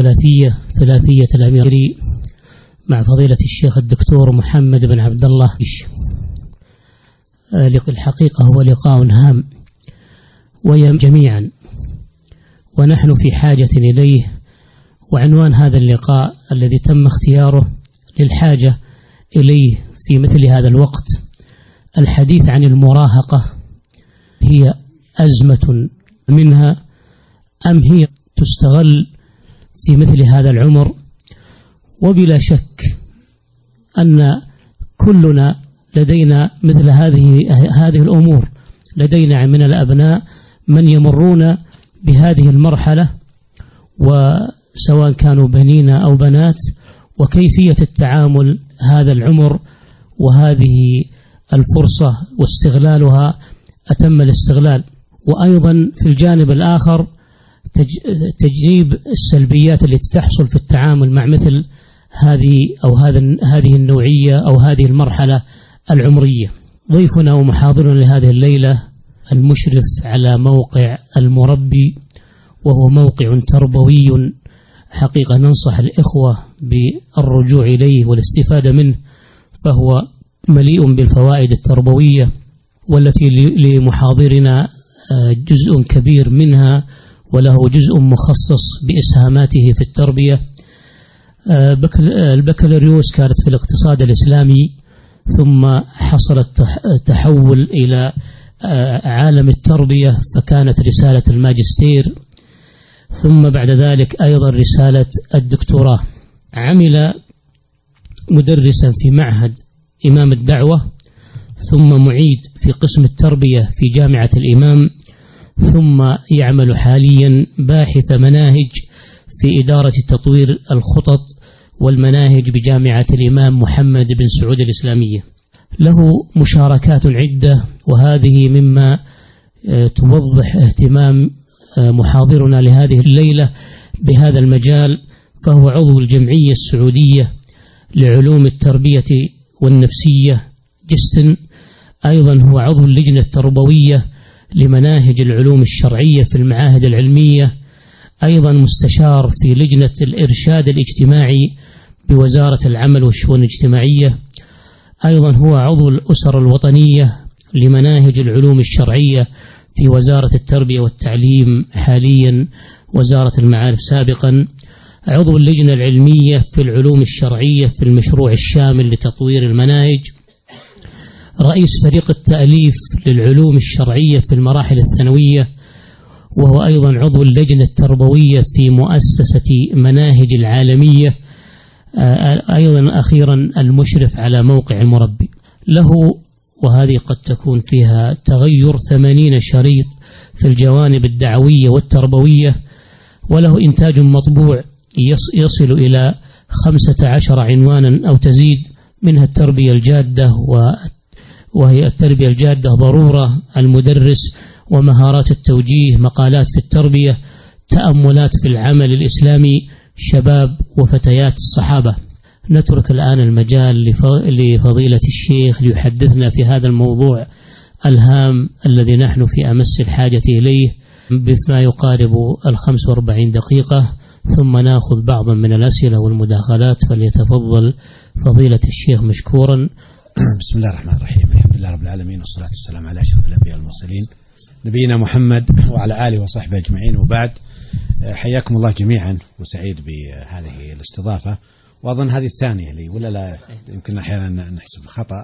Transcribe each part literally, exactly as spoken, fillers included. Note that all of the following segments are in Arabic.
الثلاثية ثلاثية الأميري مع فضيلة الشيخ الدكتور محمد بن عبد الله. الحقيقة هو لقاء هام ويهم جميعا ونحن في حاجة إليه، وعنوان هذا اللقاء الذي تم اختياره للحاجة إليه في مثل هذا الوقت الحديث عن المراهقة، هي أزمة منها أم هي تستغل في مثل هذا العمر؟ وبلا شك أن كلنا لدينا مثل هذه هذه الأمور، لدينا من الأبناء من يمرون بهذه المرحلة، وسواء كانوا بنين أو بنات، وكيفية التعامل هذا العمر وهذه الفرصة واستغلالها أتم الاستغلال. وأيضا في الجانب الآخر تجنيب السلبيات التي تحصل في التعامل مع مثل هذه أو هذا هذه النوعية أو هذه المرحلة العمرية. ضيفنا ومحاضرنا لهذه الليلة المشرف على موقع المربي، وهو موقع تربوي حقيقة ننصح الإخوة بالرجوع إليه والاستفادة منه، فهو مليء بالفوائد التربوية، والتي لمحاضرنا جزء كبير منها وله جزء مخصص بإسهاماته في التربية. البكالوريوس كانت في الاقتصاد الإسلامي، ثم حصل التحول إلى عالم التربية فكانت رسالة الماجستير، ثم بعد ذلك أيضا رسالة الدكتوراه. عمل مدرسا في معهد إمام الدعوة، ثم معيد في قسم التربية في جامعة الإمام، ثم يعمل حاليا باحث مناهج في إدارة تطوير الخطط والمناهج بجامعة الإمام محمد بن سعود الإسلامية. له مشاركات عدة، وهذه مما توضح اهتمام محاضرنا لهذه الليلة بهذا المجال. فهو عضو الجمعية السعودية لعلوم التربية والنفسية جستن، أيضا هو عضو اللجنة التربوية لمناهج العلوم الشرعية في المعاهد العلمية، أيضا مستشار في لجنة الإرشاد الاجتماعي بوزارة العمل والشؤون الاجتماعية، أيضا هو عضو الأسر الوطنية لمناهج العلوم الشرعية في وزارة التربية والتعليم حاليا، وزارة المعارف سابقا، عضو اللجنة العلمية في العلوم الشرعية في المشروع الشامل لتطوير المناهج، رئيس فريق التأليف للعلوم الشرعية في المراحل الثانوية، وهو أيضا عضو اللجنة التربوية في مؤسسة مناهج العالمية، أيضا أخيرا المشرف على موقع المربي. له وهذه قد تكون فيها تغير ثمانين شريط في الجوانب الدعوية والتربوية، وله إنتاج مطبوع يصل إلى خمسة عشر عنوانا أو تزيد، منها التربية الجادة، وهي التربية الجادة ضرورة، المدرس ومهارات التوجيه، مقالات في التربية، تأملات في العمل الإسلامي، شباب وفتيات الصحابة. نترك الآن المجال لفضيلة الشيخ ليحدثنا في هذا الموضوع الهام الذي نحن في أمس الحاجة إليه بما يقارب الخمس واربعين دقيقة، ثم نأخذ بعضا من الأسئلة والمداخلات. فليتفضل فضيلة الشيخ مشكورا. بسم الله الرحمن الرحيم، الحمد لله رب العالمين، والصلاة والسلام على أشرف الأنبياء والمرسلين نبينا محمد وعلى آله وصحبه أجمعين، وبعد. حياكم الله جميعا، وسعيد بهذه الاستضافة، وأظن هذه الثانية لي ولا لا، يمكن أحيانا نحسب الخطأ.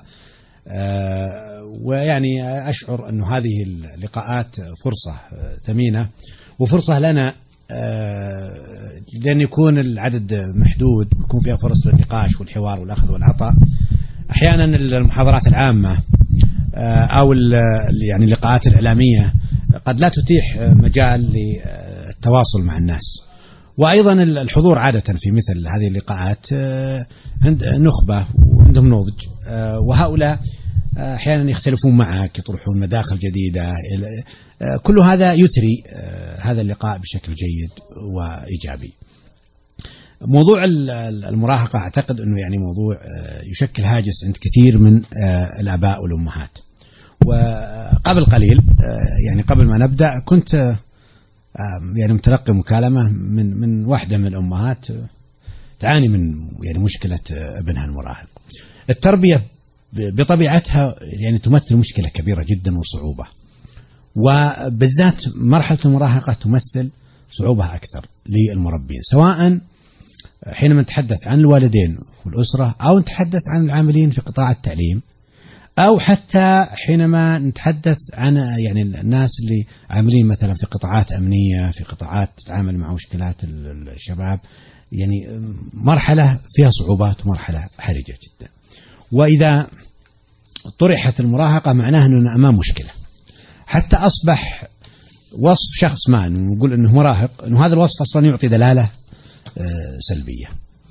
ويعني أشعر أن هذه اللقاءات فرصة ثمينة وفرصة لنا، لأن يكون العدد محدود ويكون فيها فرص للنقاش والحوار والأخذ والعطاء. أحيانا المحاضرات العامة أو يعني اللقاءات الإعلامية قد لا تتيح مجال للتواصل مع الناس، وأيضا الحضور عادة في مثل هذه اللقاءات عند نخبة وعندهم نضج، وهؤلاء أحيانا يختلفون معك، يطرحون مداخل جديدة، كل هذا يثري هذا اللقاء بشكل جيد وإيجابي. موضوع المراهقة أعتقد أنه يعني موضوع يشكل هاجس عند كثير من الآباء والأمهات. وقبل قليل يعني قبل ما نبدأ كنت يعني متلقي مكالمة من من واحدة من الأمهات تعاني من يعني مشكلة ابنها المراهق. التربية بطبيعتها يعني تمثل مشكلة كبيرة جدا وصعوبة، وبالذات مرحلة المراهقة تمثل صعوبة أكثر للمربين، سواء حينما نتحدث عن الوالدين والأسرة، أو نتحدث عن العاملين في قطاع التعليم، أو حتى حينما نتحدث عن يعني الناس اللي عاملين مثلا في قطاعات أمنية، في قطاعات تتعامل مع مشكلات الشباب. يعني مرحلة فيها صعوبات ومرحلة حرجة جدا. وإذا طرحت المراهقة معناها أننا أمام مشكلة، حتى أصبح وصف شخص ما نقول أنه مراهق، أنه هذا الوصف أصلا يعطي دلالة سلبية.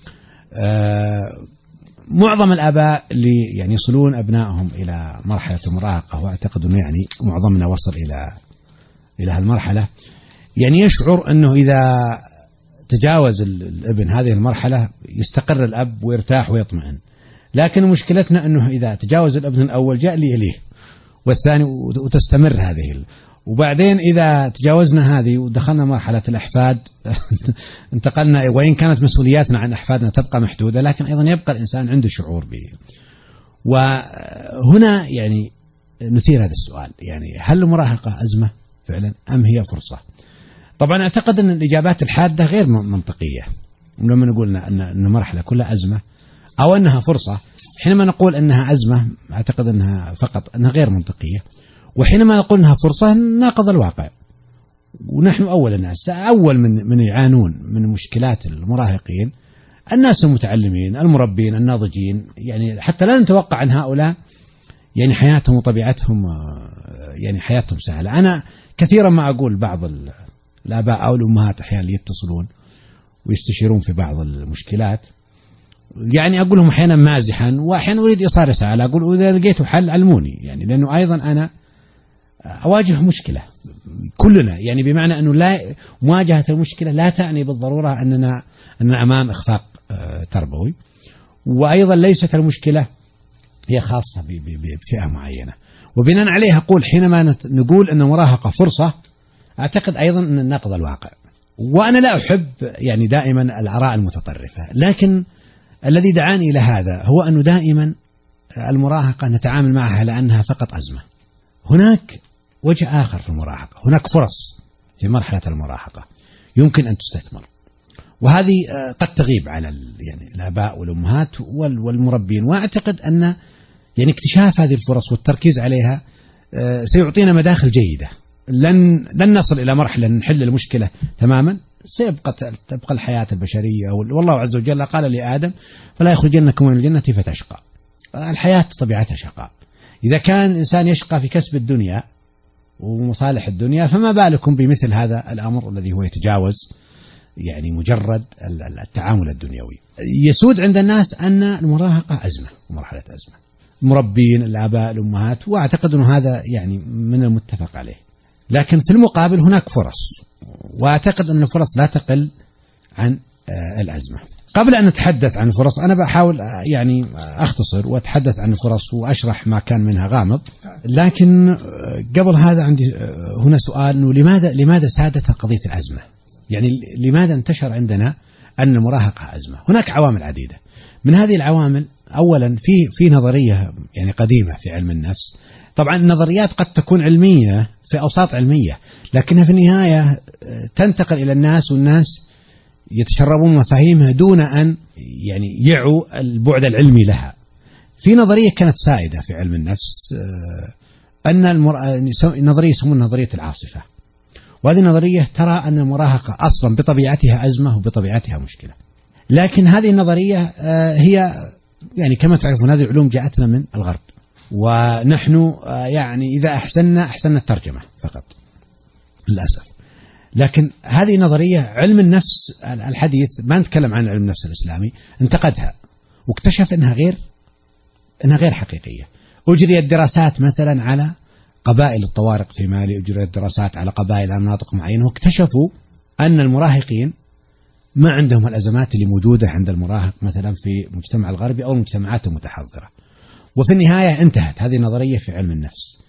معظم الآباء اللي يعني يصلون أبنائهم إلى مرحلة المراهقة، وأعتقد أنه يعني معظمنا وصل إلى إلى هالمرحلة، يعني يشعر أنه إذا تجاوز الابن هذه المرحلة يستقر الأب ويرتاح ويطمئن. لكن مشكلتنا أنه إذا تجاوز الابن الأول جاء لي إليه والثاني، وتستمر هذه. وبعدين إذا تجاوزنا هذه ودخلنا مرحلة الأحفاد انتقلنا، وإن كانت مسؤولياتنا عن أحفادنا تبقى محدودة، لكن أيضا يبقى الإنسان عنده شعور به. وهنا يعني نثير هذا السؤال، يعني هل المراهقة أزمة فعلا أم هي فرصة؟ طبعا أعتقد أن الإجابات الحادة غير منطقية لما نقول أن المرحلة كلها أزمة أو أنها فرصة. حينما نقول أنها أزمة أعتقد أنها فقط أنها غير منطقية، وحينما نقول أنها فرصة ناقض الواقع. ونحن أول الناس أول من من يعانون من مشكلات المراهقين الناس المتعلمين المربين الناضجين. يعني حتى لا نتوقع عن هؤلاء يعني حياتهم وطبيعتهم يعني حياتهم سهلة. أنا كثيرا ما أقول بعض الآباء أو الأمهات أحيانا يتصلون ويستشيرون في بعض المشكلات، يعني أقول لهم أحيانا مازحا وأحيانا أريد إيصال رسالة، أقول إذا لقيتوا حل علموني، يعني لأنه أيضا أنا أواجه مشكلة كلنا، يعني بمعنى أنه لا مواجهة المشكلة لا تعني بالضرورة أننا أننا أمام إخفاق تربوي. وأيضا ليست المشكلة هي خاصة بفئة معينة. وبناء عليها أقول حينما نقول أن مراهقة فرصة، أعتقد أيضا أن ناقض الواقع. وأنا لا أحب يعني دائما الآراء المتطرفة، لكن الذي دعاني إلى هذا هو أنه دائما المراهقة نتعامل معها على أنها فقط أزمة. هناك وجه آخر في المراهقة، هناك فرص في مرحلة المراهقة يمكن أن تستثمر، وهذه قد تغيب على يعني الآباء والأمهات والمربين. وأعتقد أن يعني اكتشاف هذه الفرص والتركيز عليها سيعطينا مداخل جيدة. لن لن نصل إلى مرحلة نحل المشكلة تماما، سيبقى تبقى الحياة البشرية. والله عز وجل قال لآدم فلا يخرجنكم من الجنة فتشقى. الحياة طبيعتها شقاء. إذا كان الإنسان يشقى في كسب الدنيا ومصالح الدنيا، فما بالكم بمثل هذا الأمر الذي هو يتجاوز يعني مجرد التعامل الدنيوي. يسود عند الناس أن المراهقة أزمة ومرحلة أزمة، مربين الآباء الأمهات، وأعتقد أن هذا يعني من المتفق عليه. لكن في المقابل هناك فرص، وأعتقد أن الفرص لا تقل عن الأزمة. قبل أن نتحدث عن الفرص أنا بحاول يعني أختصر وأتحدث عن الفرص وأشرح ما كان منها غامض. لكن قبل هذا عندي هنا سؤال، إنه لماذا لماذا سادت قضية الأزمة؟ يعني لماذا انتشر عندنا أن المراهقة أزمة؟ هناك عوامل عديدة. من هذه العوامل أولا في في نظرية يعني قديمة في علم النفس. طبعا النظريات قد تكون علمية في أوساط علمية، لكنها في النهاية تنتقل إلى الناس، والناس يتشربون مفاهيمها دون أن يعني يعوا البعد العلمي لها. في نظرية كانت سائدة في علم النفس، أن النظرية يسمونها نظرية العاصفة، وهذه النظرية ترى أن المراهقة أصلا بطبيعتها أزمة وبطبيعتها مشكلة. لكن هذه النظرية هي يعني كما تعرفون هذه العلوم جاءتنا من الغرب، ونحن يعني إذا أحسننا أحسننا الترجمة فقط للأسف. لكن هذه نظرية علم النفس الحديث، ما نتكلم عن علم النفس الإسلامي، انتقدها واكتشف أنها غير أنها غير حقيقية. أجريت دراسات مثلا على قبائل الطوارق في مالي، أجريت دراسات على قبائل مناطق معينة، واكتشفوا أن المراهقين ما عندهم الأزمات اللي موجودة عند المراهق مثلا في المجتمع الغربي أو المجتمعات المتحضرة. وفي النهاية انتهت هذه النظرية في علم النفس،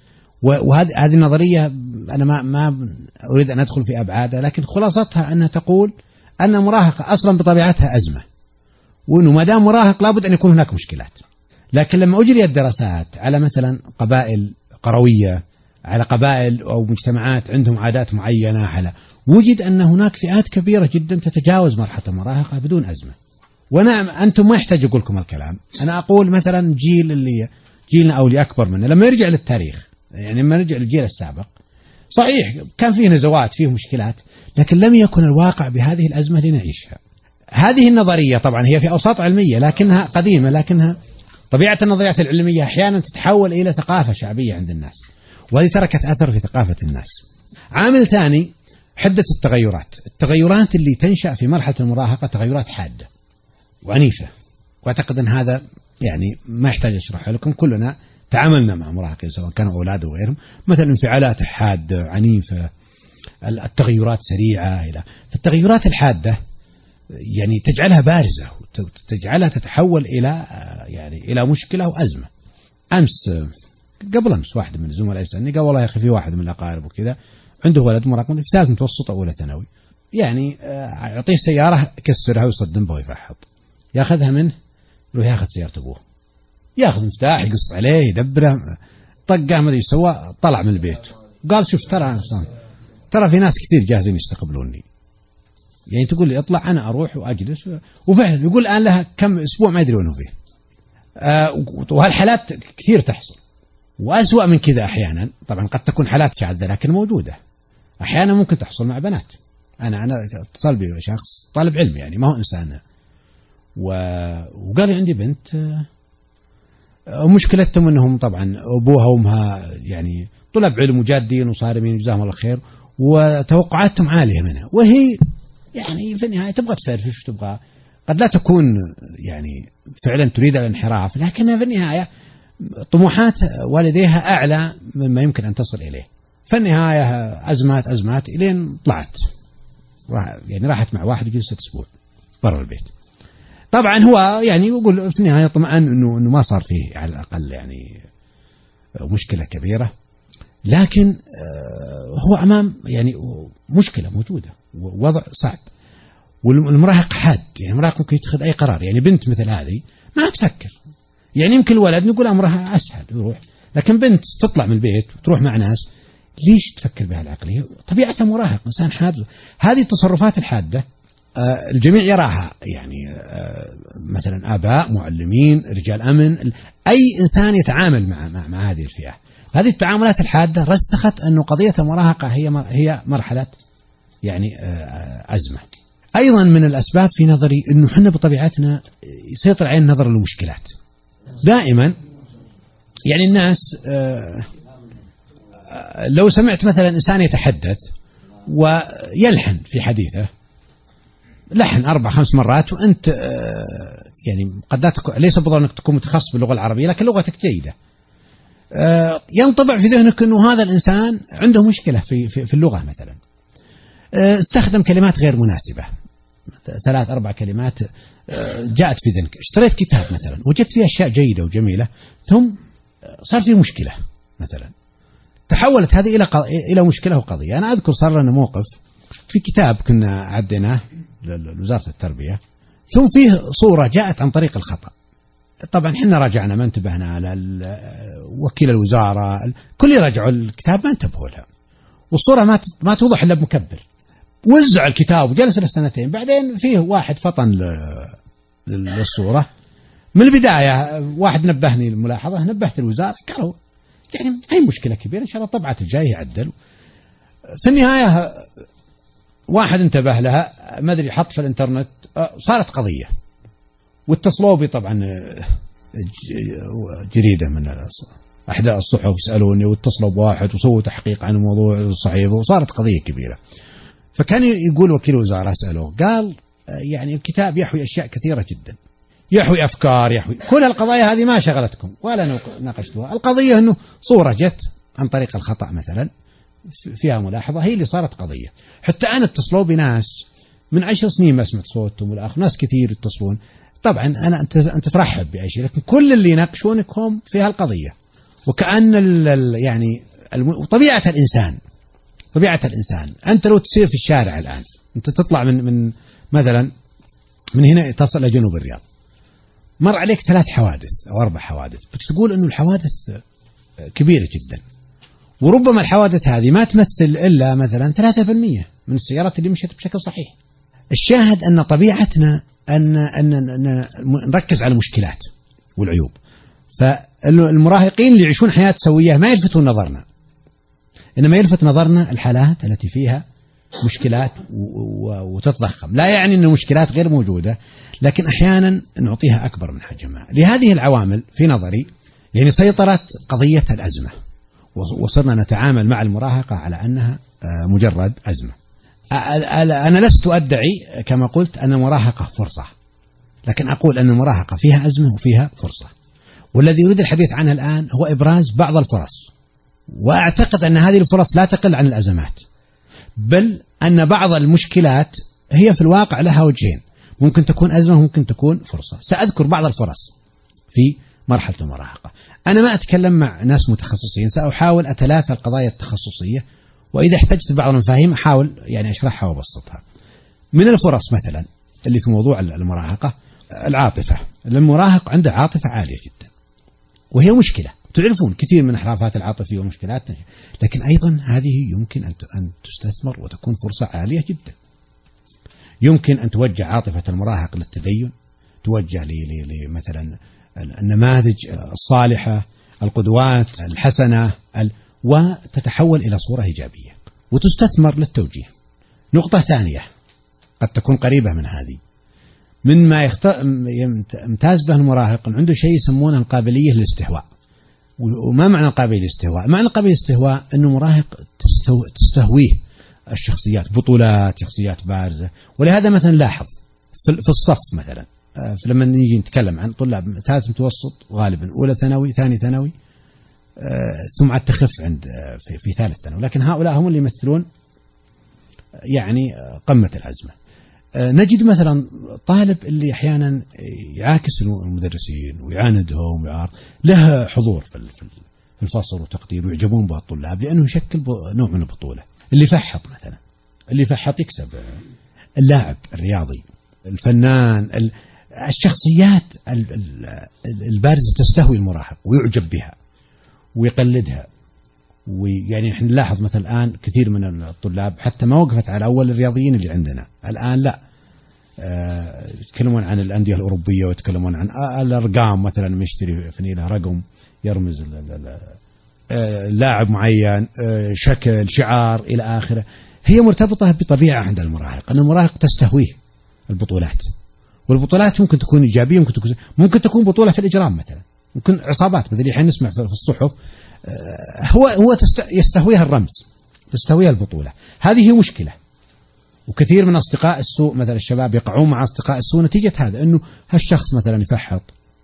وهذه هذه النظرية أنا ما ما أريد أن أدخل في أبعادها، لكن خلاصتها أنها تقول أن المراهقة أصلا بطبيعتها أزمة، وأنه ما دام مراهق لابد أن يكون هناك مشكلات. لكن لما أجري الدراسات على مثلا قبائل قروية، على قبائل أو مجتمعات عندهم عادات معينة، على وجد أن هناك فئات كبيرة جدا تتجاوز مرحلة المراهقة بدون أزمة. ونعم أنتم ما يحتاج أقول لكم الكلام، أنا أقول مثلا جيل اللي جيلنا أو اللي أكبر منه لما يرجع للتاريخ، يعني لما يرجع للجيل السابق، صحيح كان فيه نزوات فيه مشكلات، لكن لم يكن الواقع بهذه الأزمة لنعيشها. هذه النظرية طبعا هي في أوساط علمية لكنها قديمة، لكنها طبيعة النظريات العلمية أحيانا تتحول إلى ثقافة شعبية عند الناس، وهذه تركت أثر في ثقافة الناس. عامل ثاني حدة التغيرات. التغيرات اللي تنشأ في مرحلة المراهقة تغيرات حادة وعنيفة، وأعتقد أن هذا يعني ما يحتاج أشرحه لكم، كلنا تعاملنا مع مراهقين سواء كانوا أولاد أو غيرهم، مثلا انفعالات حادة عنيفة، التغيرات سريعة. إلى التغيرات الحادة يعني تجعلها بارزة، تجعلها تتحول إلى يعني إلى مشكلة وأزمة. أمس قبل أمس واحد من الزملاء يسألني قال والله يا أخي في واحد من الأقارب وكذا عنده ولد مراهق في ثالث متوسط أولى ثانوي، يعني يعطيه سيارة يكسرها ويصدم بها ويفحط، ياخذها منه يروح ياخذ سيارة أبوه، ياخذ مفتاح يقص عليه يدبره، طقه ما يسوى، طلع من البيت قال شوف ترى ترى في ناس كثير جاهزين يستقبلوني، يعني تقول لي اطلع أنا أروح وأجلس، وفعلا يقول الآن لها كم أسبوع ما يدري وينه فيه. أه وهالحالات كثير تحصل، وأسوأ من كذا أحيانا، طبعا قد تكون حالات شاذة لكن موجودة، أحيانا ممكن تحصل مع بنات. أنا أنا اتصل بي شخص طالب علم يعني ما هو إنسان، وقال لي عندي بنت مشكلتهم أنهم طبعا أبوها وأمها يعني طلاب علم وجادين وصارمين جزاهم الله خير، وتوقعاتهم عالية منها، وهي يعني في النهاية تبغى تفرفش، تبغى قد لا تكون يعني فعلا تريد الانحراف، لكنها في النهاية طموحات والديها أعلى مما يمكن أن تصل إليه. في النهاية أزمات أزمات إلين طلعت، يعني راحت مع واحد جلست أسبوع برا البيت. طبعا هو يعني يقول في النهاية طمعان إنه إنه ما صار فيه على الأقل يعني مشكلة كبيرة، لكن هو أمام يعني مشكلة موجودة ووضع صعب، والمراهق حاد، يعني المراهق ممكن يتخذ أي قرار. يعني بنت مثل هذه ما تفكر، يعني يمكن الولد نقول أمرها أسهل يروح، لكن بنت تطلع من البيت وتروح مع ناس ليش تفكر بهالعقلية؟ طبيعتها مراهق إنسان حاد. هذه التصرفات الحادة الجميع يراها، يعني مثلا آباء، معلمين، رجال أمن، أي إنسان يتعامل مع مع, مع هذه الفئة. هذه التعاملات الحادة رسخت أنه قضية المراهقة هي هي مرحلة يعني أزمة. أيضا من الأسباب في نظري أنه حنا بطبيعتنا يسيطر علينا نظر للمشكلات دائما. يعني الناس لو سمعت مثلا إنسان يتحدث ويلحن في حديثه لحن أربع خمس مرات، وأنت يعني قد لا تكون ليس بالضرورة أنك تكون متخصص باللغة العربية لكن لغتك جيدة، ينطبع في ذهنك أنه هذا الإنسان عنده مشكلة في في, في اللغة. مثلا استخدم كلمات غير مناسبة، ثلاث أربع كلمات جاءت في ذهنك. اشتريت كتاب مثلا وجدت فيه أشياء جيدة وجميلة، ثم صار فيه مشكلة مثلا، تحولت هذه إلى إلى مشكلة وقضية. أنا أذكر صار لنا موقف في كتاب كنا عديناه لوزارة التربية، ثم فيه صورة جاءت عن طريق الخطأ. طبعا حنا راجعنا ما انتبهنا على وكيل الوزارة، كل يراجعوا الكتاب ما انتبهوا لها، والصورة ما ما توضح إلا بمكبر، وزع الكتاب وجلس له سنتين. بعدين فيه واحد فطن للصورة من البداية، واحد نبهني الملاحظة، نبهت الوزارة قالوا يعني أي مشكلة كبيرة إن شاء الله طبعة الجاي يعدل. في النهاية واحد انتبه لها ما أدري حط في الإنترنت، صارت قضية، واتصلوا بي طبعا جريدة من أحد الصحف سألوني، واتصلوا بواحد وسووا تحقيق عن الموضوع الصحيفة، وصارت قضية كبيرة. فكان يقول وكيل وزارة سألوه قال يعني الكتاب يحوي أشياء كثيرة جدا، يحوي أفكار، يحوي كل القضايا هذه ما شغلتكم ولا ناقشتوها. القضية أنه صورة جت عن طريق الخطأ مثلا فيها ملاحظة هي اللي صارت قضية. حتى أنا اتصلوا بناس من عشر سنين ما سمعت صوتهم، والآخر ناس كثير يتصلون. طبعا أنا أنت أنت ترحب بأي شيء، لكن كل اللي يناقشونك هم في هالقضية، وكأن ال يعني وطبيعة الإنسان طبيعة الإنسان أنت لو تسير في الشارع الآن، أنت تطلع من من مثلا من هنا تصل إلى جنوب الرياض، مر عليك ثلاث حوادث أو أربع حوادث، بتقول إنه الحوادث كبيرة جدا، وربما الحوادث هذه ما تمثل إلا مثلا ثلاثة بالمئة من السيارات اللي مشت بشكل صحيح. الشاهد أن طبيعتنا أن أن نركز على المشكلات والعيوب، فالمراهقين اللي يعيشون حياة سوية ما يلفتون نظرنا، إنما يلفت نظرنا الحالات التي فيها مشكلات وتتضخم. لا يعني أن المشكلات غير موجودة، لكن أحيانا نعطيها أكبر من حجمها. لهذه العوامل في نظري يعني سيطرت قضية الأزمة، وصرنا نتعامل مع المراهقة على أنها مجرد أزمة. أنا لست أدعي كما قلت أن المراهقة فرصة، لكن أقول أن المراهقة فيها أزمة وفيها فرصة، والذي يريد الحديث عنها الآن هو إبراز بعض الفرص، وأعتقد أن هذه الفرص لا تقل عن الأزمات، بل أن بعض المشكلات هي في الواقع لها وجهين، ممكن تكون أزمة وممكن تكون فرصة. سأذكر بعض الفرص في مرحلة المراهقة. أنا ما أتكلم مع ناس متخصصين، سأحاول أتلافى القضايا التخصصية، وإذا احتجت بعض المفاهيم أحاول يعني أشرحها وأبسطها. من الفرص مثلا اللي في موضوع المراهقة العاطفة. المراهق عنده عاطفة عالية جدا، وهي مشكلة، تعرفون كثير من الانحرافات العاطفية ومشكلات، لكن أيضا هذه يمكن أن تستثمر وتكون فرصة عالية جدا. يمكن أن توجه عاطفة المراهق للتدين، توجه مثلا النماذج الصالحة، القدوات الحسنة، وتتحول إلى صورة إيجابية وتستثمر للتوجيه. نقطة ثانية قد تكون قريبة من هذه، مما يمتاز به المراهق عنده شيء يسمونه القابلية للاستهواء. وما معنى القابلية للاستهواء؟ معنى القابلية للاستهواء أنه مراهق تستهويه الشخصيات، بطولات، شخصيات بارزة. ولهذا مثلا لاحظ في الصف مثلا لما نيجي نتكلم عن طلاب ثالث متوسط غالبا أولى ثانوي ثاني ثانوي ثم تخف عند في, في ثالث ثانوي، لكن هؤلاء هم اللي يمثلون يعني قمة الأزمة. نجد مثلا طالب اللي أحيانا يعاكس المدرسين ويعاندهم ويعارض، له حضور في الفصل وتقدير ويعجبون به الطلاب لأنه يشكل نوع من البطولة. اللي فحط مثلا، اللي فحط يكسب، اللاعب الرياضي، الفنان، الشخصيات البارزة تستهوي المراهق ويعجب بها ويقلدها. ويعني احنا نلاحظ مثلا الآن كثير من الطلاب حتى ما وقفت على أول الرياضيين اللي عندنا الآن، لا أه يتكلمون عن الأندية الأوروبية ويتكلمون عن الأرقام، مثلا يشتري فنيلة رقم يرمز لاعب معين، أه شكل، شعار إلى آخره. هي مرتبطة بطبيعة عند المراهق، أن المراهق تستهويه البطولات، والبطولات ممكن تكون إيجابية، ممكن تكون ممكن تكون بطولة في الإجرام مثلا، ممكن عصابات مثل اللي حين نسمع في الصحف، هو هو يستهويها الرمز، تستهويها البطولة. هذه هي مشكلة، وكثير من أصدقاء السوء مثلا الشباب يقعون مع أصدقاء السوء نتيجة هذا، أنه هالشخص مثلا يفحط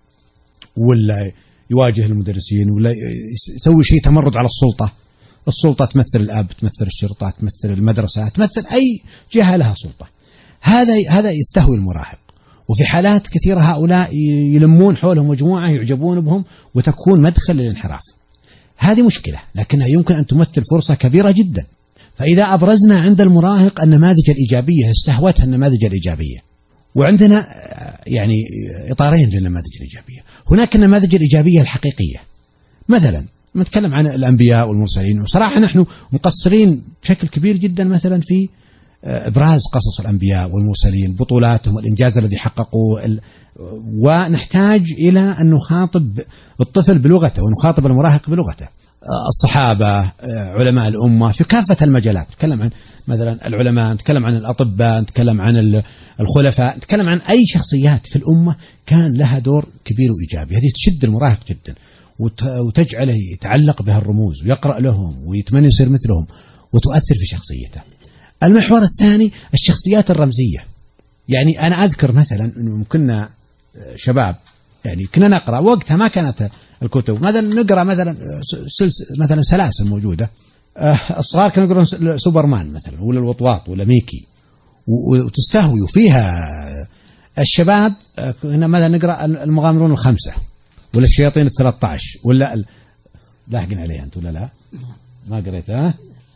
ولا يواجه المدرسين ولا يسوي شيء تمرد على السلطة. السلطة تمثل الأب، تمثل الشرطة، تمثل المدرسة، تمثل أي جهة لها سلطة. هذا هذا يستهوي المراهق، وفي حالات كثيرة هؤلاء يلمون حولهم مجموعة يعجبون بهم وتكون مدخل للانحراف. هذه مشكلة، لكنها يمكن أن تمثل فرصة كبيرة جدا. فإذا أبرزنا عند المراهق النماذج الإيجابية، استهوتها النماذج الإيجابية، وعندنا يعني إطارين للنماذج الإيجابية. هناك النماذج الإيجابية الحقيقية، مثلا نتكلم عن الأنبياء والمرسلين، وصراحة نحن مقصرين بشكل كبير جدا مثلا في إبراز قصص الأنبياء والمرسلين، بطولاتهم، الإنجاز الذي حققوه، ونحتاج إلى أن نخاطب الطفل بلغته ونخاطب المراهق بلغته. الصحابة، علماء الأمة في كافة المجالات، نتكلم عن مثلا العلماء، نتكلم عن الأطباء، نتكلم عن الخلفاء، نتكلم عن أي شخصيات في الأمة كان لها دور كبير وإيجابي. هذه تشد المراهق جدا وتجعله يتعلق بها الرموز ويقرأ لهم ويتمنى يصير مثلهم وتؤثر في شخصيته. المحور الثاني الشخصيات الرمزية. يعني أنا أذكر مثلا أنه كنا شباب يعني كنا نقرأ وقتها ما كانت الكتب، مثلا نقرأ مثلا مثلا سلاسل موجودة، الصغار كانوا يقرأون سوبرمان مثلا ولا الوطواط ولا ميكي وتستهوي فيها. الشباب هنا مثلا نقرأ المغامرون الخمسة ولا الشياطين الثلاثة عشر ولا لاحقين عليها أنت ولا لا؟ ما قريتها.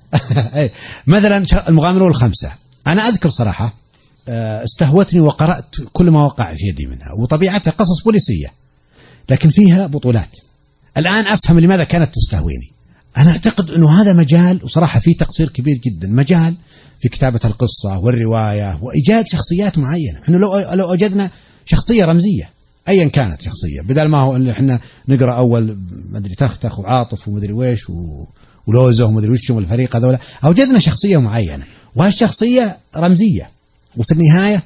مثلا المغامرون الخمسة، أنا أذكر صراحة استهوتني وقرأت كل ما وقع في يدي منها، وطبيعتها قصص بوليسية لكن فيها بطولات. الآن أفهم لماذا كانت تستهويني. أنا أعتقد أنه هذا مجال، وصراحة فيه تقصير كبير جدا، مجال في كتابة القصة والرواية وإيجاد شخصيات معينة. إحنا لو لو وجدنا شخصية رمزية أيا كانت شخصية، بدل ما هو إن إحنا نقرأ أول ما أدري تختخ وعاطف ومدري ويش ولوزه ومدري وشهم والفريق هذولا، أوجدنا شخصية معينة وهالشخصية رمزية وفي النهاية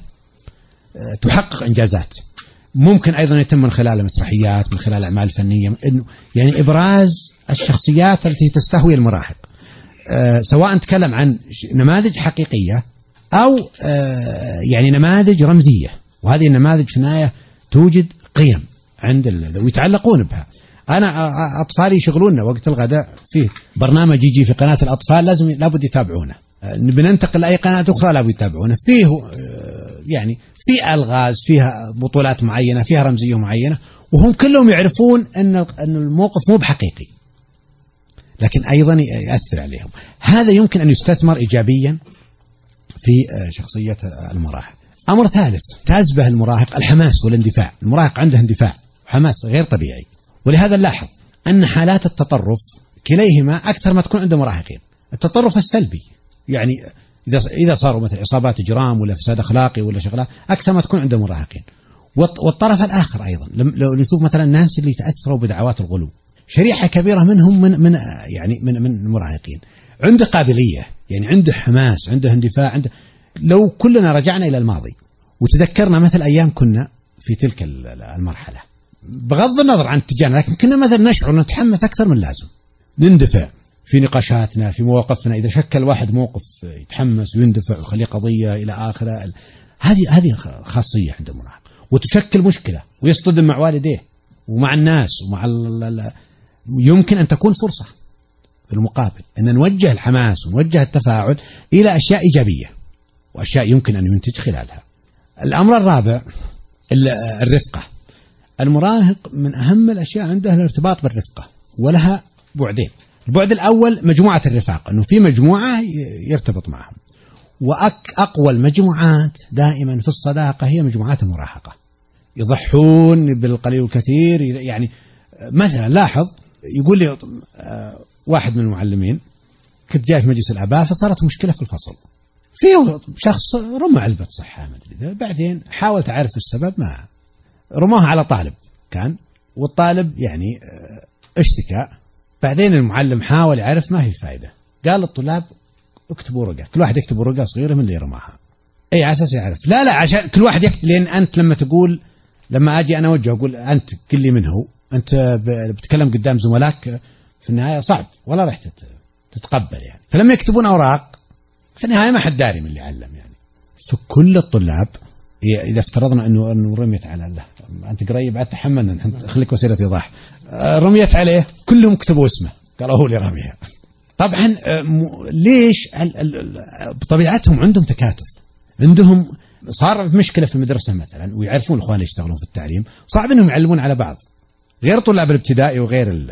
تحقق إنجازات. ممكن أيضا يتم من خلال مسرحيات، من خلال أعمال فنية، إنه يعني إبراز الشخصيات التي تستهوي المراهق، أه سواء نتكلم عن نماذج حقيقية أو أه يعني نماذج رمزية، وهذه النماذج في النهاية توجد قيم عند ويتعلقون بها. أنا أطفالي يشغلوننا وقت الغداء فيه برنامج يجي في قناة الأطفال لازم لابد يتابعونه، بننتقل لأي قناة أخرى لابد يتابعونه، فيه يعني في ألغاز، فيها بطولات معينة، فيها رمزية معينة، وهم كلهم يعرفون أن أن الموقف مو بحقيقي لكن أيضا يأثر عليهم. هذا يمكن أن يستثمر إيجابيا في شخصية المراهق. أمر ثالث تشبه المراهق الحماس والاندفاع. المراهق عنده اندفاع وحماس غير طبيعي، ولهذا نلاحظ أن حالات التطرف كليهما أكثر ما تكون عند مراهقين. التطرف السلبي يعني إذا إذا صاروا مثل عصابات إجرام ولا فساد أخلاقي ولا شغلات أكثر ما تكون عند مراهقين. والطرف الآخر أيضا لو نشوف مثلا الناس اللي تأثروا بدعوات الغلو، شريحة كبيرة منهم من من يعني من من المراهقين عنده قابلية، يعني عنده حماس، عنده اندفاع، عنده. لو كلنا رجعنا إلى الماضي وتذكرنا مثل أيام كنا في تلك المرحلة، بغض النظر عن اتجاهنا، لكن كنا مثلا نشعر نتحمس أكثر من اللازم، نندفع في نقاشاتنا في مواقفنا. إذا شكل واحد موقف يتحمس ويندفع ويخليه قضية إلى آخره. هذه هذه خاصية عند المراهق، وتشكل مشكلة ويصطدم مع والديه ومع الناس ومع ال... يمكن أن تكون فرصة في المقابل أن نوجه الحماس ونوجه التفاعل إلى أشياء إيجابية وأشياء يمكن أن ينتج خلالها. الأمر الرابع الرفقة. المراهق من أهم الأشياء عنده الارتباط بالرفقة، ولها بعدين. البعد الأول مجموعة الرفاق، أنه في مجموعة يرتبط معهم، وأقوى المجموعات دائما في الصداقة هي مجموعات المراهقة، يضحون بالقليل والكثير. يعني مثلا لاحظ يقول لي واحد من المعلمين كنت جاي في مجلس الآباء فصارت مشكلة في الفصل، فيه شخص رمى علبة صحة ما أدري، بعدين حاولت أعرف السبب، ما رماها على طالب كان، والطالب يعني اشتكى. بعدين المعلم حاول يعرف ما هي الفائدة، قال للطلاب اكتبوا رقة، كل واحد يكتب رقة صغيرة من اللي رماها. أي على أساس يعرف؟ لا لا عشان كل واحد يكتب، لأن أنت لما تقول لما أجي أنا أوجه أقول أنت قل لي من هو، أنت بتتكلم قدام زملائك في النهاية صعب ولا راح تتقبل يعني. فلما يكتبون أوراق في النهاية ما حد داري من اللي علم يعني. فكل الطلاب إذا افترضنا أنه أنه رميت على الله، أنت قريب عاد تحملنا خليك وسيلة إيضاح، رميت عليه كلهم كتبوا اسمه قالوا هو اللي رميها. طبعا ليش؟ بطبيعتهم عندهم تكاتف، عندهم صار مشكلة في المدرسة مثلا ويعرفون الإخوان يشتغلون في التعليم، صعب أنهم يعلمون على بعض غير طلاب الابتدائي وغير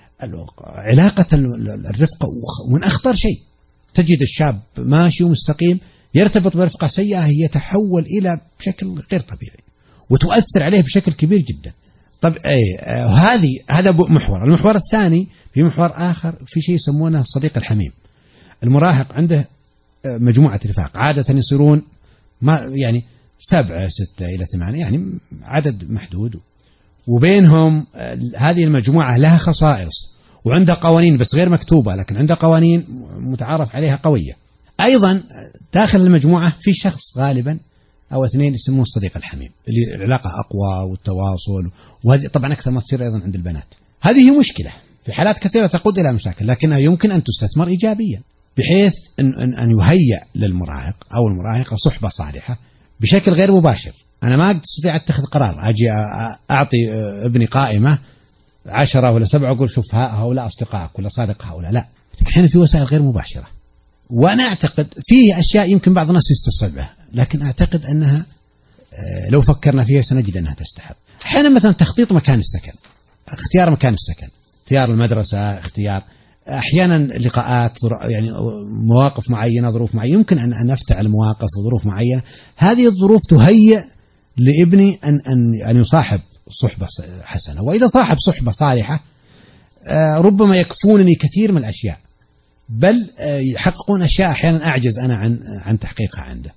علاقة الرفقة. ومن أخطر شيء تجد الشاب ماشي ومستقيم يرتبط برفقة سيئة، يتحول إلى بشكل غير طبيعي وتؤثر عليه بشكل كبير جدا. طب أي هذه هذا محور. المحور الثاني في محور آخر في شيء يسمونه الصديق الحميم. المراهق عنده مجموعة رفاق عادة يصيرون ما يعني سبعة ستة إلى ثمانية، يعني عدد محدود، وبينهم هذه المجموعة لها خصائص وعندها قوانين بس غير مكتوبة، لكن عندها قوانين متعارف عليها قوية. أيضا داخل المجموعة في شخص غالبا أو اثنين يسموه الصديق الحميم، اللي العلاقة أقوى والتواصل، وهذه طبعا أكثر ما تصير أيضا عند البنات. هذه مشكلة في حالات كثيرة تقود إلى مشاكل، لكنها يمكن أن تستثمر إيجابيا بحيث أن, أن, أن يهيئ للمراهق أو المراهقة صحبة صالحة بشكل غير مباشر. أنا ما أستطيع أتخذ قرار أجي أعطي ابني قائمة عشرة ولا سبعة أقول شوف هؤلاء أصدقائك ولا صادق هؤلاء، لا، الحين في وسائل غير مباشرة. وأنا أعتقد فيه أشياء يمكن بعض الناس يستصعبها، لكن أعتقد أنها لو فكرنا فيها سنجد أنها تستحق. أحيانا مثلا تخطيط مكان السكن، اختيار مكان السكن، اختيار المدرسة، اختيار أحيانا لقاءات يعني مواقف معينة ظروف معينة يمكن أن نفتعل مواقف وظروف معينة، هذه الظروف تهيئ لابني أن أن أن يصاحب صحبة حسنة، وإذا صاحب صحبة صالحة ربما يكفونني كثير من الأشياء، بل يحققون أشياء أحيانا أعجز أنا عن عن تحقيقها عنده.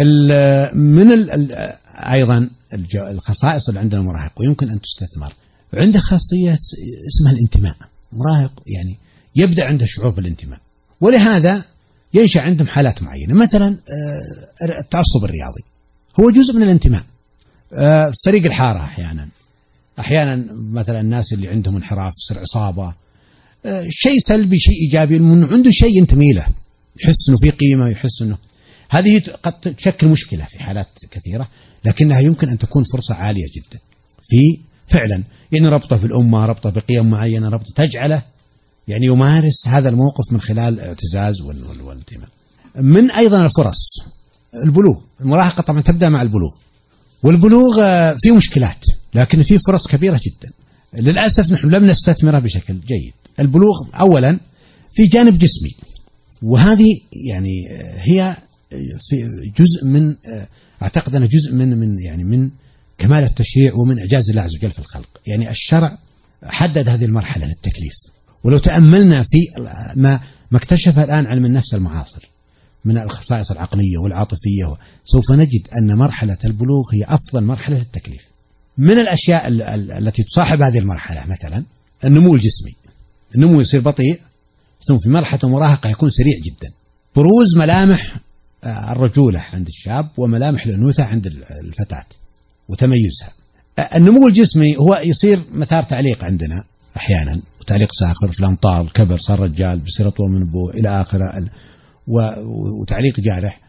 من أيضا الخصائص اللي عند المراهق ويمكن أن تستثمر، عنده خاصية اسمها الانتماء. مراهق يعني يبدأ عنده شعور بالانتماء، ولهذا ينشأ عندهم حالات معينة، مثلا التعصب الرياضي هو جزء من الانتماء. فريق الحارة أحيانا أحيانا مثلا الناس اللي عندهم انحراف تصير عصابة، شيء سلبي شيء إيجابي، من عنده شيء ينتمي له، يحس إنه في قيمة، يحس إنه هذه قد تشكل مشكلة في حالات كثيرة، لكنها يمكن أن تكون فرصة عالية جدا في فعلا يعني ربطه في الأمة، ربطه بقيم معينة، ربطه تجعله يعني يمارس هذا الموقف من خلال الاعتزاز والانتماء. من أيضا الفرص البلوغ، المراهقة طبعا تبدأ مع البلوغ، والبلوغ فيه مشكلات لكن فيه فرص كبيرة جدا. للأسف نحن لم نستثمرها بشكل جيد. البلوغ أولا في جانب جسمي، وهذه يعني هي في جزء من أعتقد أنه جزء من من يعني من كمال التشريع ومن إعجاز الله عز وجل في الخلق. يعني الشرع حدد هذه المرحلة للتكليف، ولو تأملنا في ما ما اكتشف الآن علم النفس المعاصر من الخصائص العقلية والعاطفية، سوف نجد أن مرحلة البلوغ هي أفضل مرحلة للتكليف. من الأشياء التي تصاحب هذه المرحلة مثلا النمو الجسمي، النمو يصير بطيء، ثم في مرحلة المراهقة يكون سريع جدا. بروز ملامح الرجولة عند الشاب وملامح الأنوثة عند الفتاة وتميزها. النمو الجسمي هو يصير مثار تعليق عندنا أحيانا، وتعليق ساخر في الأمطار، الكبر، صار رجال بصير أطول من أبوه إلى آخره، وتعليق جارح،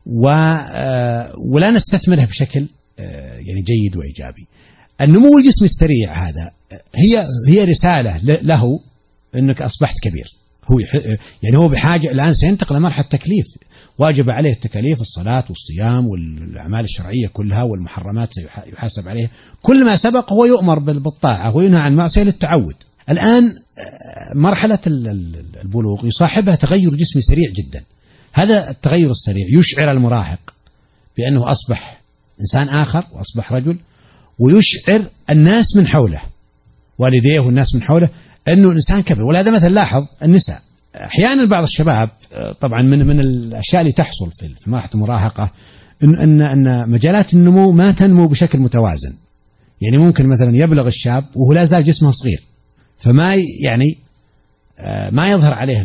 ولا نستثمرها بشكل يعني جيد وإيجابي. النمو الجسمي السريع هذا هي هي رسالة له أنك أصبحت كبير، هو يعني هو بحاجة الآن سينتقل لمرحلة التكليف، واجب عليه التكاليف، الصلاة والصيام والأعمال الشرعية كلها، والمحرمات يحاسب عليه، كل ما سبق هو يؤمر بالطاعة وينهى عن معصية للتعود. الآن مرحلة البلوغ يصاحبها تغير جسمي سريع جدا. هذا التغير السريع يشعر المراهق بأنه أصبح إنسان آخر وأصبح رجل، ويشعر الناس من حوله والديه والناس من حوله أنه الإنسان كبر. ولهذا مثلا لاحظ النساء أحيانا بعض الشباب طبعا من من الأشياء اللي تحصل في مرحلة المراهقة إن أن أن مجالات النمو ما تنمو بشكل متوازن. يعني ممكن مثلا يبلغ الشاب وهو لا زال جسمه صغير، فما يعني ما يظهر عليه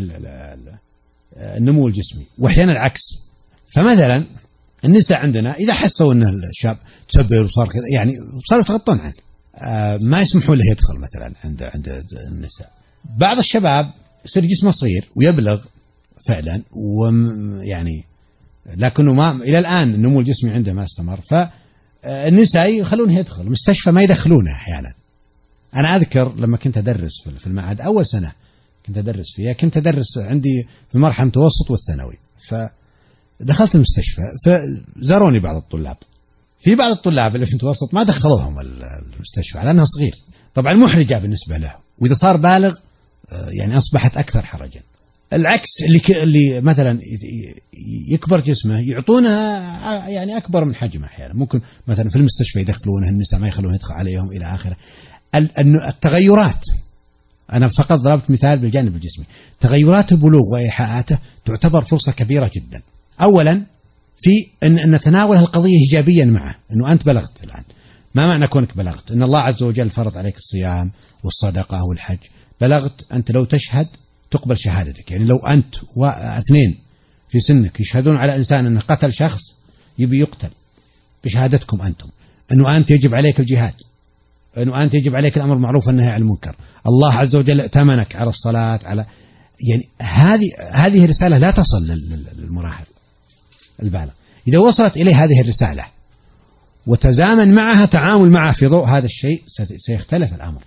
النمو الجسمي، وأحيانا العكس. فمثلا النساء عندنا إذا حسوا أن الشاب تسبر وصار كذا يعني صاروا يتغطون عنه، ما يسمحون له يدخل مثلا عند عند النساء. بعض الشباب يصير جسمه صغير ويبلغ فعلا، ويعني لكنه ما إلى الآن النمو الجسمي عنده ما استمر، فالنساء يخلونه يدخل مستشفى ما يدخلونه أحيانا. أنا أذكر لما كنت أدرس في المعهد أول سنة كنت أدرس فيها، كنت أدرس عندي في المرحلة المتوسط والثانوي، فدخلت المستشفى فزاروني بعض الطلاب. في بعض الطلاب اللي في المتوسط ما دخلوهم المستشفى على أنه صغير، طبعا محرجة بالنسبة له، وإذا صار بالغ يعني أصبحت أكثر حرجا. العكس اللي اللي مثلا يكبر جسمه يعطونه يعني أكبر من حجمه أحيانا، ممكن مثلا في المستشفى يدخلونه، النساء ما يخلون يدخل عليهم إلى آخره. التغيرات، أنا فقط ضربت مثال بالجانب الجسمي، تغيرات البلوغ وإيحاءاته تعتبر فرصة كبيرة جدا. أولا في أن نتناول القضية إيجابيا معه، أنه أنت بلغت الآن، ما معنى كونك بلغت؟ أن الله عز وجل فرض عليك الصيام والصدقة والحج، بلغت أنت لو تشهد تقبل شهادتك. يعني لو أنت واثنين في سنك يشهدون على إنسان أنه قتل شخص يبي يقتل بشهادتكم أنتم، أنه أنت يجب عليك الجهاد، أنه أنت يجب عليك الأمر معروف والنهي عن المنكر، الله عز وجل ائتمنك على الصلاة على يعني هذه هذه الرسالة لا تصل للمراهق البالغ. إذا وصلت إليه هذه الرسالة وتزامن معها تعامل معه في ضوء هذا الشيء سيختلف الأمر،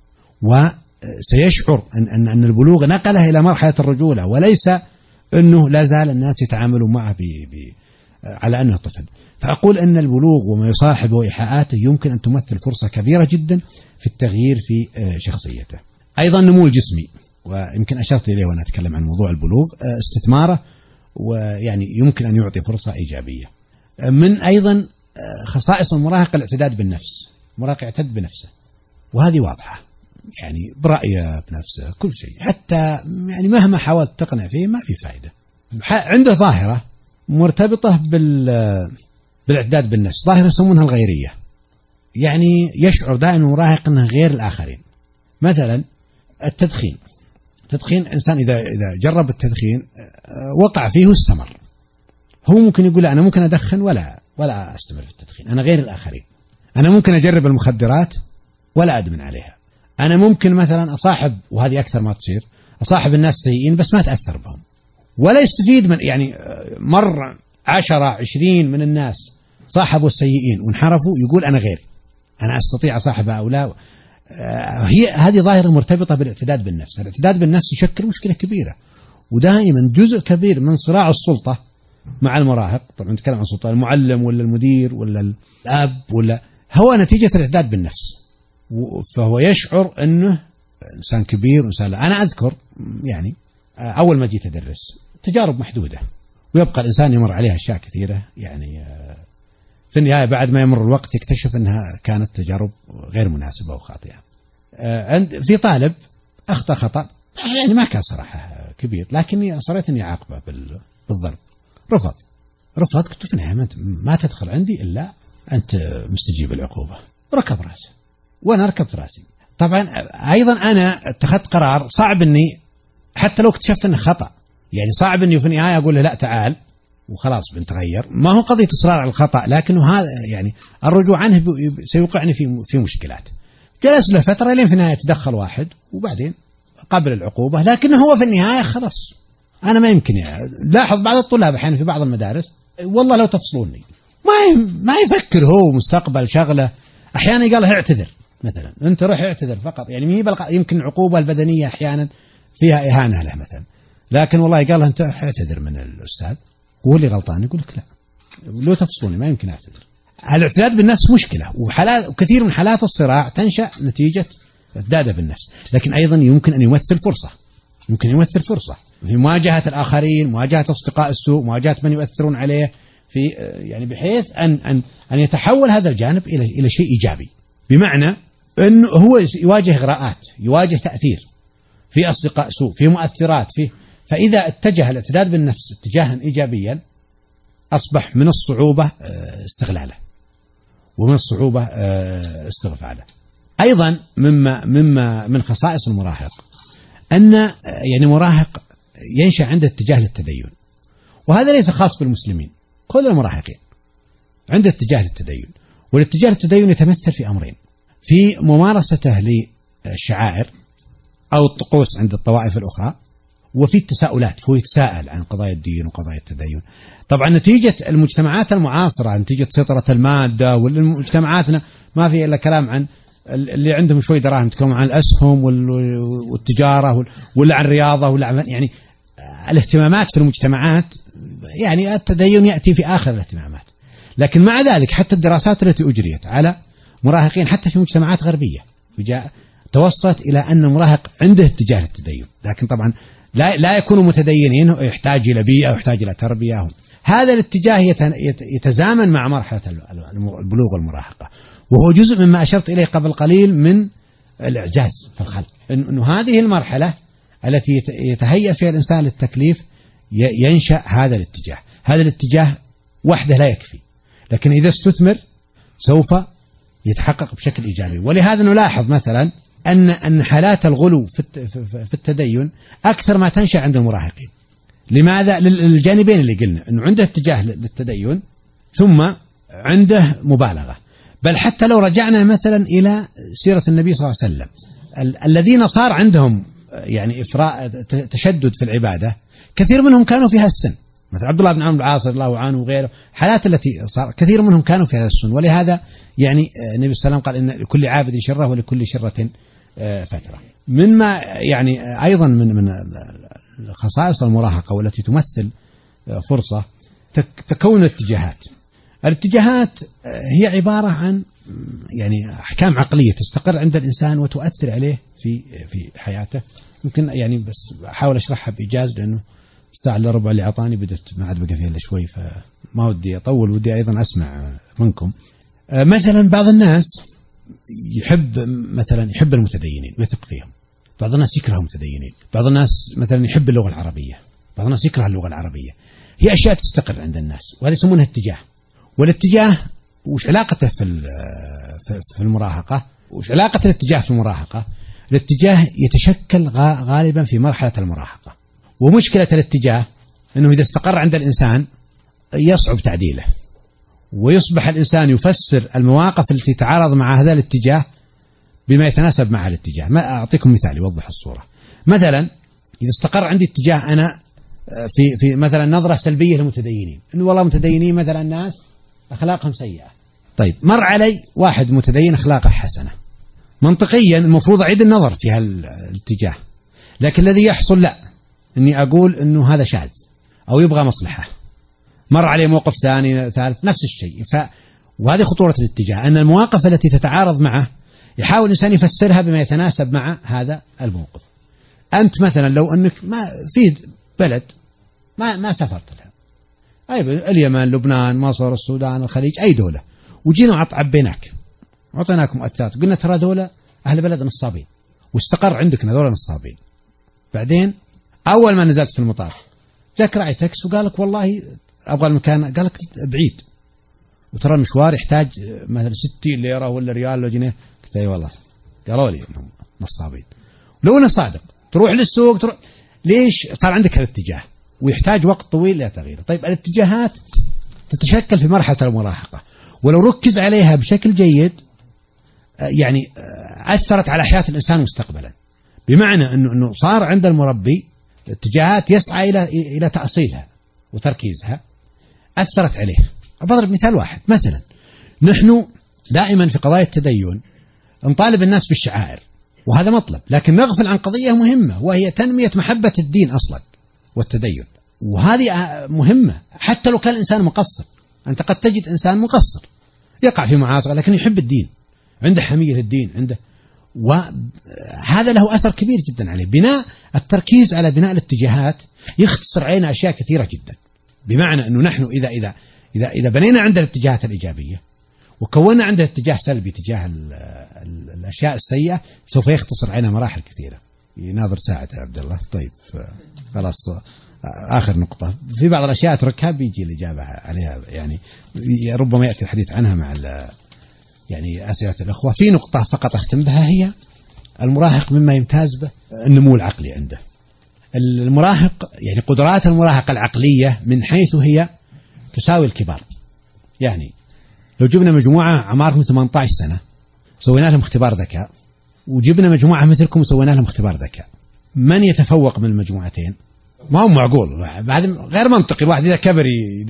وسيشعر أن أن أن البلوغ نقله إلى مرحلة الرجولة، وليس أنه لا زال الناس يتعاملون معه ب ب على أنه طفل. فأقول أن البلوغ وما يصاحبه إيحاءاته يمكن أن تمثل فرصة كبيرة جدا في التغيير في شخصيته. أيضا النمو الجسمي، ويمكن أشرت إليه وأنا أتكلم عن موضوع البلوغ، استثماره ويعني يمكن أن يعطي فرصة إيجابية. من أيضا خصائص المراهق الاعتداد بالنفس، المراهق يعتد بنفسه، وهذه واضحة يعني برأيه بنفسه كل شيء، حتى يعني مهما حاولت تقنع فيه ما في فائدة. عنده ظاهرة مرتبطة بال بالاعتداد بالنفس، ظاهرة يسمونها الغيرية، يعني يشعر دائما مراهق أنه غير الآخرين. مثلا التدخين، التدخين إنسان إذا إذا جرب التدخين وقع فيه واستمر، هو ممكن يقول أنا ممكن أدخن ولا ولا أستمر في التدخين، أنا غير الآخرين. أنا ممكن أجرب المخدرات ولا أدمن عليها. أنا ممكن مثلا أصاحب، وهذه أكثر ما تصير، أصاحب الناس سيئين بس ما أتأثر بهم ولا يستفيد من، يعني مر عشرة عشرين من الناس صاحبوا السيئين وانحرفوا يقول أنا غير، أنا أستطيع أصاحب هؤلاء. هي هذه ظاهرة مرتبطة بالاعتداد بالنفس. الاعتداد بالنفس يشكل مشكلة كبيرة، ودائما جزء كبير من صراع السلطة مع المراهق، طبعا نتكلم عن سلطة المعلم ولا المدير ولا الأب، ولا هو نتيجة الاعتداد بالنفس. فهو يشعر أنه إنسان كبير وإنسان. أنا أذكر يعني أول ما جيت أدرس تجارب محدودة، ويبقى الإنسان يمر عليها أشياء كثيرة، يعني في النهاية بعد ما يمر الوقت يكتشف أنها كانت تجارب غير مناسبة وخاطئة. عند في طالب أخطأ خطأ يعني ما كان صراحة كبير، لكني أصريت أني أعاقبه بالضرب، رفض رفض قلت في النهاية ما تدخل عندي إلا أنت مستجيب العقوبة، ركب راسه وأنا ركبت راسي. طبعا أيضا أنا اتخذت قرار صعب أني حتى لو اكتشفت أنه خطأ، يعني صعب أني في النهاية أقول له لا تعال وخلاص بنتغير، ما هو قضية إصرار على الخطأ، لكنه هذا يعني الرجوع عنه سيوقعني في في مشكلات. جلس له فترة لين في النهاية تدخل واحد وبعدين قبل العقوبة، لكنه هو في النهاية خلاص أنا ما يمكن. يعني لاحظ بعض الطلاب أحيانا في بعض المدارس والله لو تفصلوني ما ما يفكر هو مستقبل شغله، أحيانا قال له اعتذر مثلا، أنت روح اعتذر فقط، يعني يمكن العقوبة البدنية أحيانا فيها إهانة له مثلا، لكن والله قال له أنت اعتذر من الأستاذ وهو اللي غلطان، يقول لك لا لو تفصلوني ما يمكن أعتذر. الاعتداد بالنفس مشكلة، وحالات وكثير من حالات الصراع تنشأ نتيجة اعتداده بالنفس، لكن أيضا يمكن أن يمثل فرصة، يمكن يمثل فرصة في مواجهة الآخرين، مواجهة أصدقاء السوء، مواجهة من يؤثرون عليه في يعني بحيث أن أن أن يتحول هذا الجانب إلى إلى شيء إيجابي، بمعنى أنه هو يواجه إغراءات، يواجه تأثير في أصدقاء سوء، في مؤثرات، في فإذا اتجه الاعتداد بالنفس اتجاها إيجابيا أصبح من الصعوبة استغلاله ومن الصعوبة استغفاله. أيضا مما مما من خصائص المراهق أن يعني مراهق ينشأ عنده اتجاه للتدين، وهذا ليس خاص بالمسلمين، كل المراهقين عنده اتجاه للتدين، والاتجاه للتدين يتمثل في أمرين: في ممارسته للشعائر أو الطقوس عند الطوائف الأخرى، وفي التساؤلات، هو يتساءل عن قضايا الدين وقضايا التدين. طبعا نتيجة المجتمعات المعاصرة، نتيجة سيطرة المادة، والمجتمعاتنا ما في إلا كلام عن اللي عندهم شوي دراهم يتكلمون عن الأسهم والتجارة ولا عن الرياضة ولا عن يعني الاهتمامات في المجتمعات، يعني التدين يأتي في آخر الاهتمامات. لكن مع ذلك حتى الدراسات التي أجريت على مراهقين حتى في مجتمعات غربية توصلت إلى أن المراهق عنده اتجاه للتدين، لكن طبعا لا لا يكونوا متدينين، يحتاج إلى بيئة ويحتاج إلى تربية. هذا الاتجاه يتزامن مع مرحلة البلوغ والمراهقة، وهو جزء مما أشرت إليه قبل قليل من الإعجاز في الخلق، أنه هذه المرحلة التي يتهيأ فيها الإنسان للتكليف ينشأ هذا الاتجاه. هذا الاتجاه وحده لا يكفي، لكن إذا استثمر سوف يتحقق بشكل إيجابي. ولهذا نلاحظ مثلا أن أن حالات الغلو في التدين أكثر ما تنشأ عند المراهقين. لماذا؟ للجانبين اللي قلنا، أنه عنده اتجاه للتدين ثم عنده مبالغة. بل حتى لو رجعنا مثلا إلى سيرة النبي صلى الله عليه وسلم، الذين صار عندهم يعني إفراط تشدد في العبادة كثير منهم كانوا في هذا السن، مثل عبد الله بن عمرو بن العاص رضي الله عنه وغيره، حالات التي صار كثير منهم كانوا في هذا السن. ولهذا يعني النبي صلى الله عليه وسلم قال إن لكل عابد شرة ولكل شرة فترة. مما يعني أيضا من من خصائص المراهقة والتي تمثل فرصة تكون الاتجاهات. الاتجاهات هي عبارة عن يعني أحكام عقلية تستقر عند الإنسان وتؤثر عليه في في حياته. يمكن يعني بس أحاول أشرحها بإيجاز لأنه الساعة إلا ربع اللي أعطاني بدت ما عاد بقى فيها إلا شوي، فما ودي أطول، ودي أيضا أسمع منكم. مثلا بعض الناس يحب مثلا يحب المتدينين ويثق فيهم، بعض الناس يكره المتدينين، بعض الناس مثلا يحب اللغة العربية، بعض الناس يكره اللغة العربية. هي أشياء تستقر عند الناس، وهذا يسمونها اتجاه. والاتجاه وش علاقته في في المراهقة؟ وش علاقة الاتجاه في المراهقة؟ الاتجاه يتشكل غالبا في مرحلة المراهقة، ومشكلة الاتجاه أنه إذا استقر عند الإنسان يصعب تعديله، ويصبح الإنسان يفسر المواقف التي تتعارض مع هذا الاتجاه بما يتناسب مع الاتجاه. ما أعطيكم مثال يوضح الصورة. مثلا إذا استقر عندي اتجاه أنا في في مثلا نظرة سلبية للمتدينين، إنه والله متدينين مثلا الناس أخلاقهم سيئة. طيب مر علي واحد متدين أخلاقه حسنة، منطقيا المفروض أعيد النظر في هالاتجاه، لكن الذي يحصل لا، إني أقول إنه هذا شاذ أو يبغى مصلحة. مر عليه موقف ثاني ثالث نفس الشيء. ف وهذه خطورة الاتجاه، أن المواقف التي تتعارض معه يحاول الإنسان يفسرها بما يتناسب مع هذا الموقف. أنت مثلا لو أنك ما في بلد ما ما سافرت لها، أي اليمن، لبنان، مصر، السودان، الخليج، أي دولة، وجينا عبيناك وعطيناك مؤثرات، قلنا ترى دولة أهل بلد نصابين، واستقر عندك دولة نصابين. بعدين أول ما نزلت في المطار جاك راعي تاكس وقال لك والله أبغى المكان، قال لك بعيد وترى المشوار يحتاج مثلا ستين ليرة ولا ريال ولا جنيه. قلت أي والله، قالوا لي إنهم نصابين. لو أنا صادق تروح للسوق تروح، ليش؟ صار عندك الاتجاه ويحتاج وقت طويل لتغييره. طيب الاتجاهات تتشكل في مرحلة المراهقة، ولو ركز عليها بشكل جيد يعني أثرت على حياة الإنسان مستقبلا، بمعنى أنه أنه صار عند المربي اتجاهات يسعى إلى إلى تأصيلها وتركيزها، أثرت عليه. أضرب مثال واحد، مثلا نحن دائما في قضايا التدين نطالب الناس بالشعائر، وهذا مطلب، لكن نغفل عن قضية مهمة وهي تنمية محبة الدين أصلا والتدين، وهذه مهمة حتى لو كان الإنسان مقصر. أنت قد تجد إنسان مقصر يقع في معاصي لكن يحب الدين، عنده حمية للدين، عنده، وهذا له أثر كبير جدا عليه. بناء التركيز على بناء الاتجاهات يختصر علينا أشياء كثيرة جدا، بمعنى أنه نحن إذا إذا إذا إذا بنينا عند الاتجاهات الإيجابية وكونا عند اتجاه سلبي تجاه الأشياء السيئة سوف يختصر علينا مراحل كثيرة. يناظر ساعة يا عبد الله. طيب خلاص، آخر نقطة في بعض الأشياء أتركها بيجي الإجابة عليها، يعني ربما يأتي الحديث عنها مع يعني أسئلة الأخوة. في نقطة فقط أختم بها، هي المراهق مما يمتاز به النمو العقلي عنده. المراهق يعني قدرات المراهق العقلية من حيث هي تساوي الكبار. يعني لو جبنا مجموعة أعمارهم ثمانية عشر سنة سوينا لهم اختبار ذكاء، وجبنا مجموعة مثلكم وسوينا لهم اختبار ذكاء، من يتفوق من المجموعتين؟ ما هو معقول، بعد غير منطقي. الواحد إذا كبر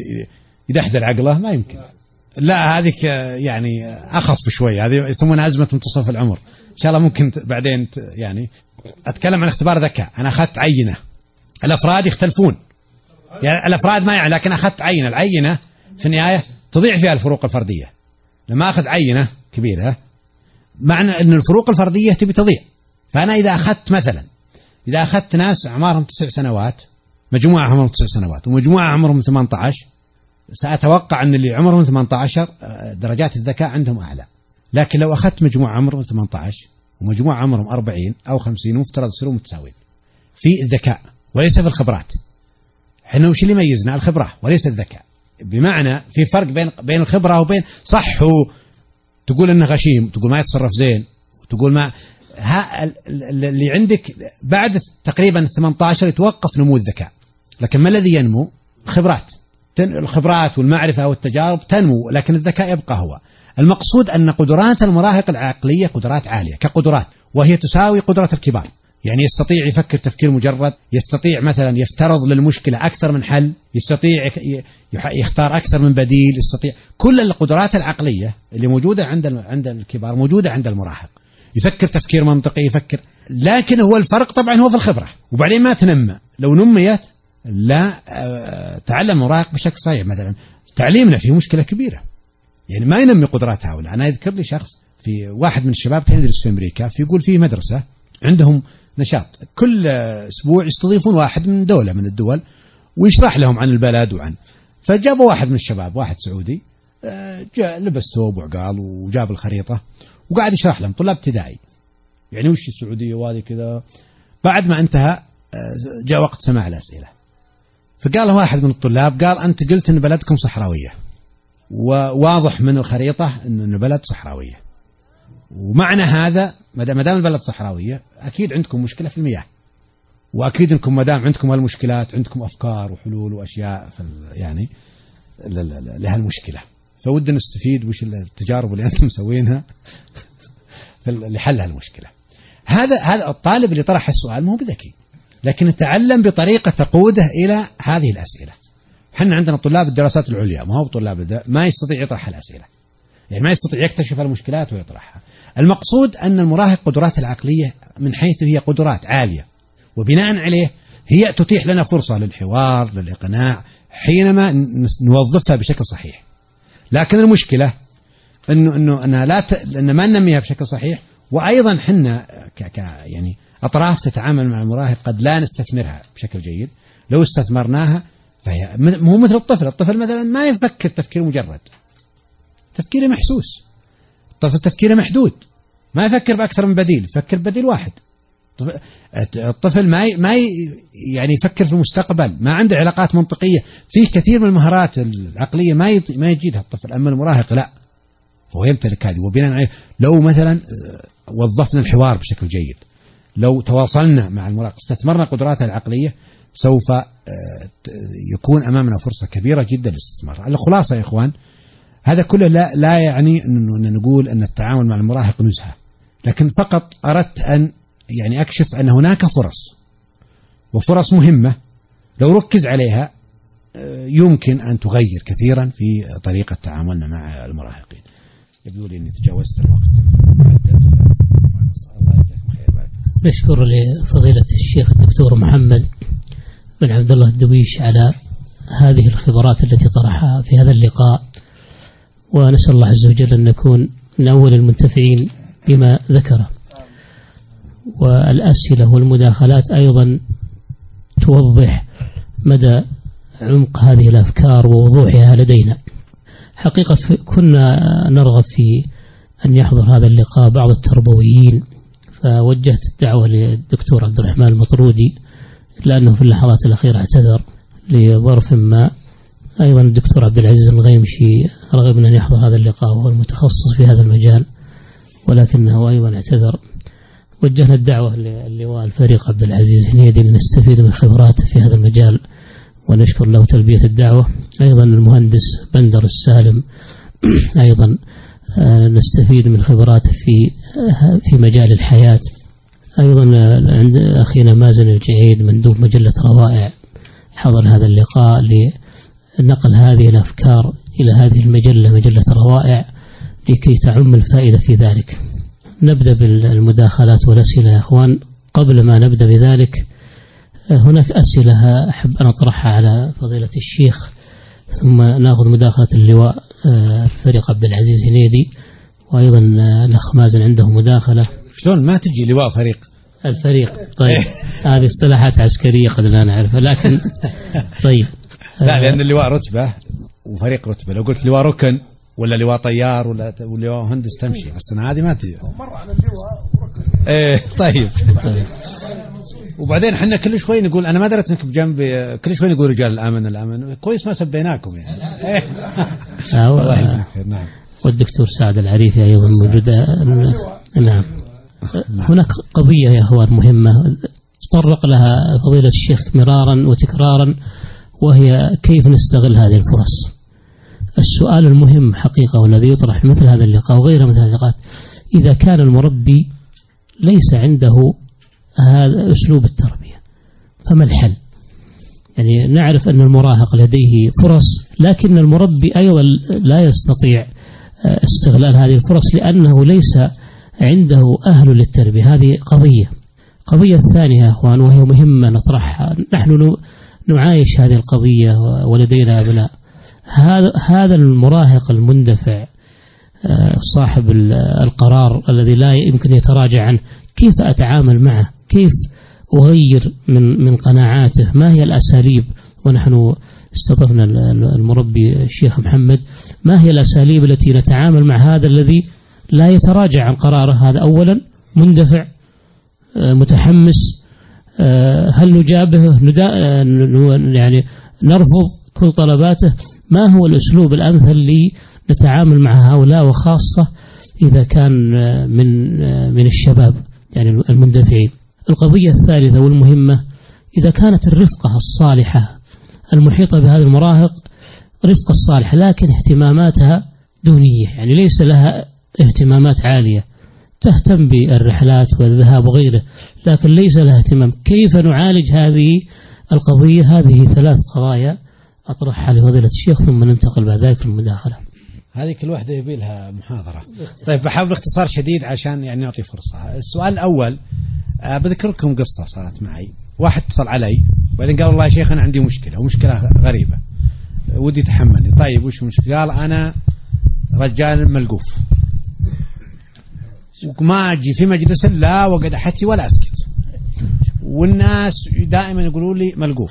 يدحدر عقله ما يمكن. لا هذيك يعني أخف شوي، هذه يسمونها أزمة منتصف العمر. إن شاء الله ممكن بعدين يعني أتكلم عن اختبار ذكاء. أنا أخذت عينة، الأفراد يختلفون، يعني الأفراد ما يعني، لكن أخذت عينة، العينة في النهاية تضيع فيها الفروق الفردية. لما أخذ عينة كبيرة معنى أن الفروق الفردية تبي تضيع. فأنا إذا أخذت مثلا إذا أخذت ناس أعمارهم تسع سنوات، مجموعة عمرهم تسع سنوات ومجموعة عمرهم ثمانية عشر، سأتوقع أن اللي عمرهم ثمانية عشر درجات الذكاء عندهم أعلى. لكن لو أخذت مجموعة عمرهم ثمانية عشر ومجموعة عمرهم أربعين أو خمسين مفترض يصيرون متساويين في الذكاء وليس في الخبرات. إحنا وش اللي يميزنا؟ الخبرة وليس الذكاء. بمعنى في فرق بين بين الخبرة وبين صح هو تقول إنه غشيم، تقول ما يتصرف زين، وتقول ما ها اللي عندك بعد تقريبا ثمانية عشر يتوقف نمو الذكاء. لكن ما الذي ينمو؟ الخبرات. الخبرات والمعرفة والتجارب تنمو، لكن الذكاء يبقى هو. المقصود أن قدرات المراهق العقلية قدرات عالية كقدرات، وهي تساوي قدرة الكبار. يعني يستطيع يفكر تفكير مجرد، يستطيع مثلا يفترض للمشكلة أكثر من حل، يستطيع يختار أكثر من بديل، يستطيع كل القدرات العقلية اللي موجودة عند عند الكبار موجودة عند المراهق. يفكر تفكير منطقي، يفكر، لكن هو الفرق طبعا هو في الخبرة. وبعدين ما تنمى، لو نميت لا تعلم المراهق بشكل صحيح. مثلا تعليمنا فيه مشكلة كبيرة، يعني ما ينمي قدرات هؤلاء. أنا يذكر لي شخص في واحد من الشباب كان يدرس في أمريكا، فيقول فيه مدرسة عندهم نشاط كل أسبوع يستضيفون واحد من دولة من الدول ويشرح لهم عن البلد وعن، فجابوا واحد من الشباب واحد سعودي جاء لبس ثوب وعقال وجاب الخريطة وقاعد يشرح لهم طلاب ابتدائي يعني وش السعودية وهذه كذا. بعد ما انتهى جاء وقت سماع الأسئلة، فقال واحد من الطلاب قال أنت قلت أن بلدكم صحراوية وواضح من الخريطة أن بلد صحراوية، ومعنى هذا ما دام البلد صحراوية أكيد عندكم مشكلة في المياه، وأكيد أنكم ما دام عندكم هالمشكلات عندكم أفكار وحلول وأشياء في يعني لهالمشكلة، فودنا نستفيد وش التجارب اللي أنتم مسوينها لحل هالمشكلة. هذا هذا الطالب اللي طرح السؤال مو بذكي، لكن تعلم بطريقة تقوده إلى هذه الأسئلة. حنا عندنا طلاب الدراسات العليا ما هو طلاب ما يستطيع يطرح الأسئلة، يعني ما يستطيع يكتشف المشكلات ويطرحها. المقصود أن المراهق قدرات العقلية من حيث هي قدرات عالية، وبناء عليه هي تتيح لنا فرصة للحوار للإقناع حينما نوظفها بشكل صحيح. لكن المشكلة إنه إنه أنها لا ت... إن ما ننميها بشكل صحيح، وأيضا حنا ك... ك... يعني أطراف تتعامل مع المراهق قد لا نستثمرها بشكل جيد. لو استثمرناها فهي مو مثل الطفل. الطفل مثلا ما يفكر تفكير مجرد، تفكيره محسوس. الطفل تفكيره محدود، ما يفكر بأكثر من بديل، يفكر بديل واحد. الطفل ما ما يعني يفكر في المستقبل، ما عنده علاقات منطقية، فيه كثير من المهارات العقلية ما ما يجيدها الطفل. أما المراهق لا، فهو يمتلك هذه. وبناء عليه لو مثلا وظفنا الحوار بشكل جيد، لو تواصلنا مع المراهق استثمرنا قدراته العقلية، سوف يكون أمامنا فرصة كبيرة جدا للاستثمار. الخلاصة يا إخوان، هذا كله لا, لا يعني أن نقول أن التعامل مع المراهق نزهة، لكن فقط أردت أن يعني أكشف أن هناك فرص، وفرص مهمة لو ركز عليها يمكن أن تغير كثيرا في طريقة تعاملنا مع المراهقين. يبدو لي أني تجاوزت الوقت المحدد، الله يجزاكم خير. نشكر لفضيلة الشيخ الدكتور محمد بن عبد الله الدويش على هذه الخبرات التي طرحها في هذا اللقاء، ونسأل الله عز وجل أن نكون من أول المنتفعين بما ذكره. والأسئلة والمداخلات أيضا توضح مدى عمق هذه الأفكار ووضوحها لدينا. حقيقة كنا نرغب في أن يحضر هذا اللقاء بعض التربويين، فوجهت الدعوة للدكتور عبد الرحمن المطرودي، لأنه في اللحظات الأخيرة اعتذر لظرف ما. أيضا الدكتور عبد العزيز الغيمشي رغب من أن يحضر هذا اللقاء وهو المتخصص في هذا المجال، ولكنه أيضا اعتذر. وجهنا الدعوة للواء الفريق عبد العزيز هنيدي لنستفيد من خبراته في هذا المجال، ونشكر له تلبية الدعوة. أيضا المهندس بندر السالم أيضا نستفيد من خبراته في في مجال الحياة. أيضا عند أخينا مازن الجعيد مندوب مجلة روائع حضر هذا اللقاء لنقل هذه الأفكار إلى هذه المجلة مجلة روائع لكي تعم الفائدة في ذلك. نبدأ بالمداخلات والأسئلة يا أخوان. قبل ما نبدأ بذلك هناك أسئلة أحب أن أطرحها على فضيلة الشيخ، ثم نأخذ مداخلة اللواء الفريق عبد العزيز هنيدي، وأيضا الأخ مازن عنده مداخلة. شلون ما تجي لواء فريق؟ الفريق طيب هذه اصطلاحات عسكرية قد لا نعرفها، لكن طيب لا، لأن اللواء رتبة وفريق رتبة. لو قلت لواء ركن ولا لواء طيار ولا لواء مهندس تمشي، بس أنا هذه ما تجي. مرة على اللواء وركن. إيه طيب. طيب. وبعدين حنا كل شوي نقول أنا ما درت إنك بجنبي، كل شوي نقول رجال الأمن الأمن، كويس ما سبيناكم يعني. الله نعم. والدكتور سعد العريفي أيضا موجود. نعم. هناك قضية يا أخوان مهمة تطرق لها فضيلة الشيخ مرارا وتكرارا، وهي كيف نستغل هذه الفرص. السؤال المهم حقيقة والذي يطرح مثل هذا اللقاء وغيره من هذه اللقاءات، إذا كان المربي ليس عنده هذا أسلوب التربية فما الحل؟ يعني نعرف أن المراهق لديه فرص، لكن المربي أيضا لا يستطيع استغلال هذه الفرص لأنه ليس عنده أهل للتربية. هذه قضية. قضية الثانية يا أخوان وهي مهمة نطرحها، نحن نعايش هذه القضية ولدينا أبناء. هذا هذا المراهق المندفع صاحب القرار الذي لا يمكن يتراجع عنه، كيف أتعامل معه؟ كيف أغير من من قناعاته؟ ما هي الأساليب؟ ونحن استضفنا المربي الشيخ محمد، ما هي الأساليب التي نتعامل مع هذا الذي لا يتراجع عن قراره؟ هذا أولا مندفع متحمس، هل نجابهه يعني نرفض كل طلباته؟ ما هو الأسلوب الأمثل لي نتعامل مع هؤلاء، وخاصة إذا كان من من الشباب يعني المندفعين؟ القضية الثالثة والمهمة، إذا كانت الرفقة الصالحة المحيطة بهذا المراهق رفقة الصالحة لكن اهتماماتها دونية، يعني ليس لها اهتمامات عالية، تهتم بالرحلات والذهاب وغيره لكن ليس لها اهتمام، كيف نعالج هذه القضية؟ هذه ثلاث قضايا أطرحها لفضيلة الشيخ ثم ننتقل بعد ذلك المداخلة. هذه كل واحدة يبي لها محاضرة. طيب بحاول باختصار شديد عشان يعني نعطي فرصة. السؤال الأول بذكركم قصة صارت معي. واحد اتصل علي وبعدين قال والله يا شيخ أنا عندي مشكلة ومشكلة غريبة ودي تحملني. طيب وش مشكلة؟ قال أنا رجال ملقوف وما أجي في مجلس لا وقد أحتي ولا أسكت، والناس دائما يقولوا لي ملقوف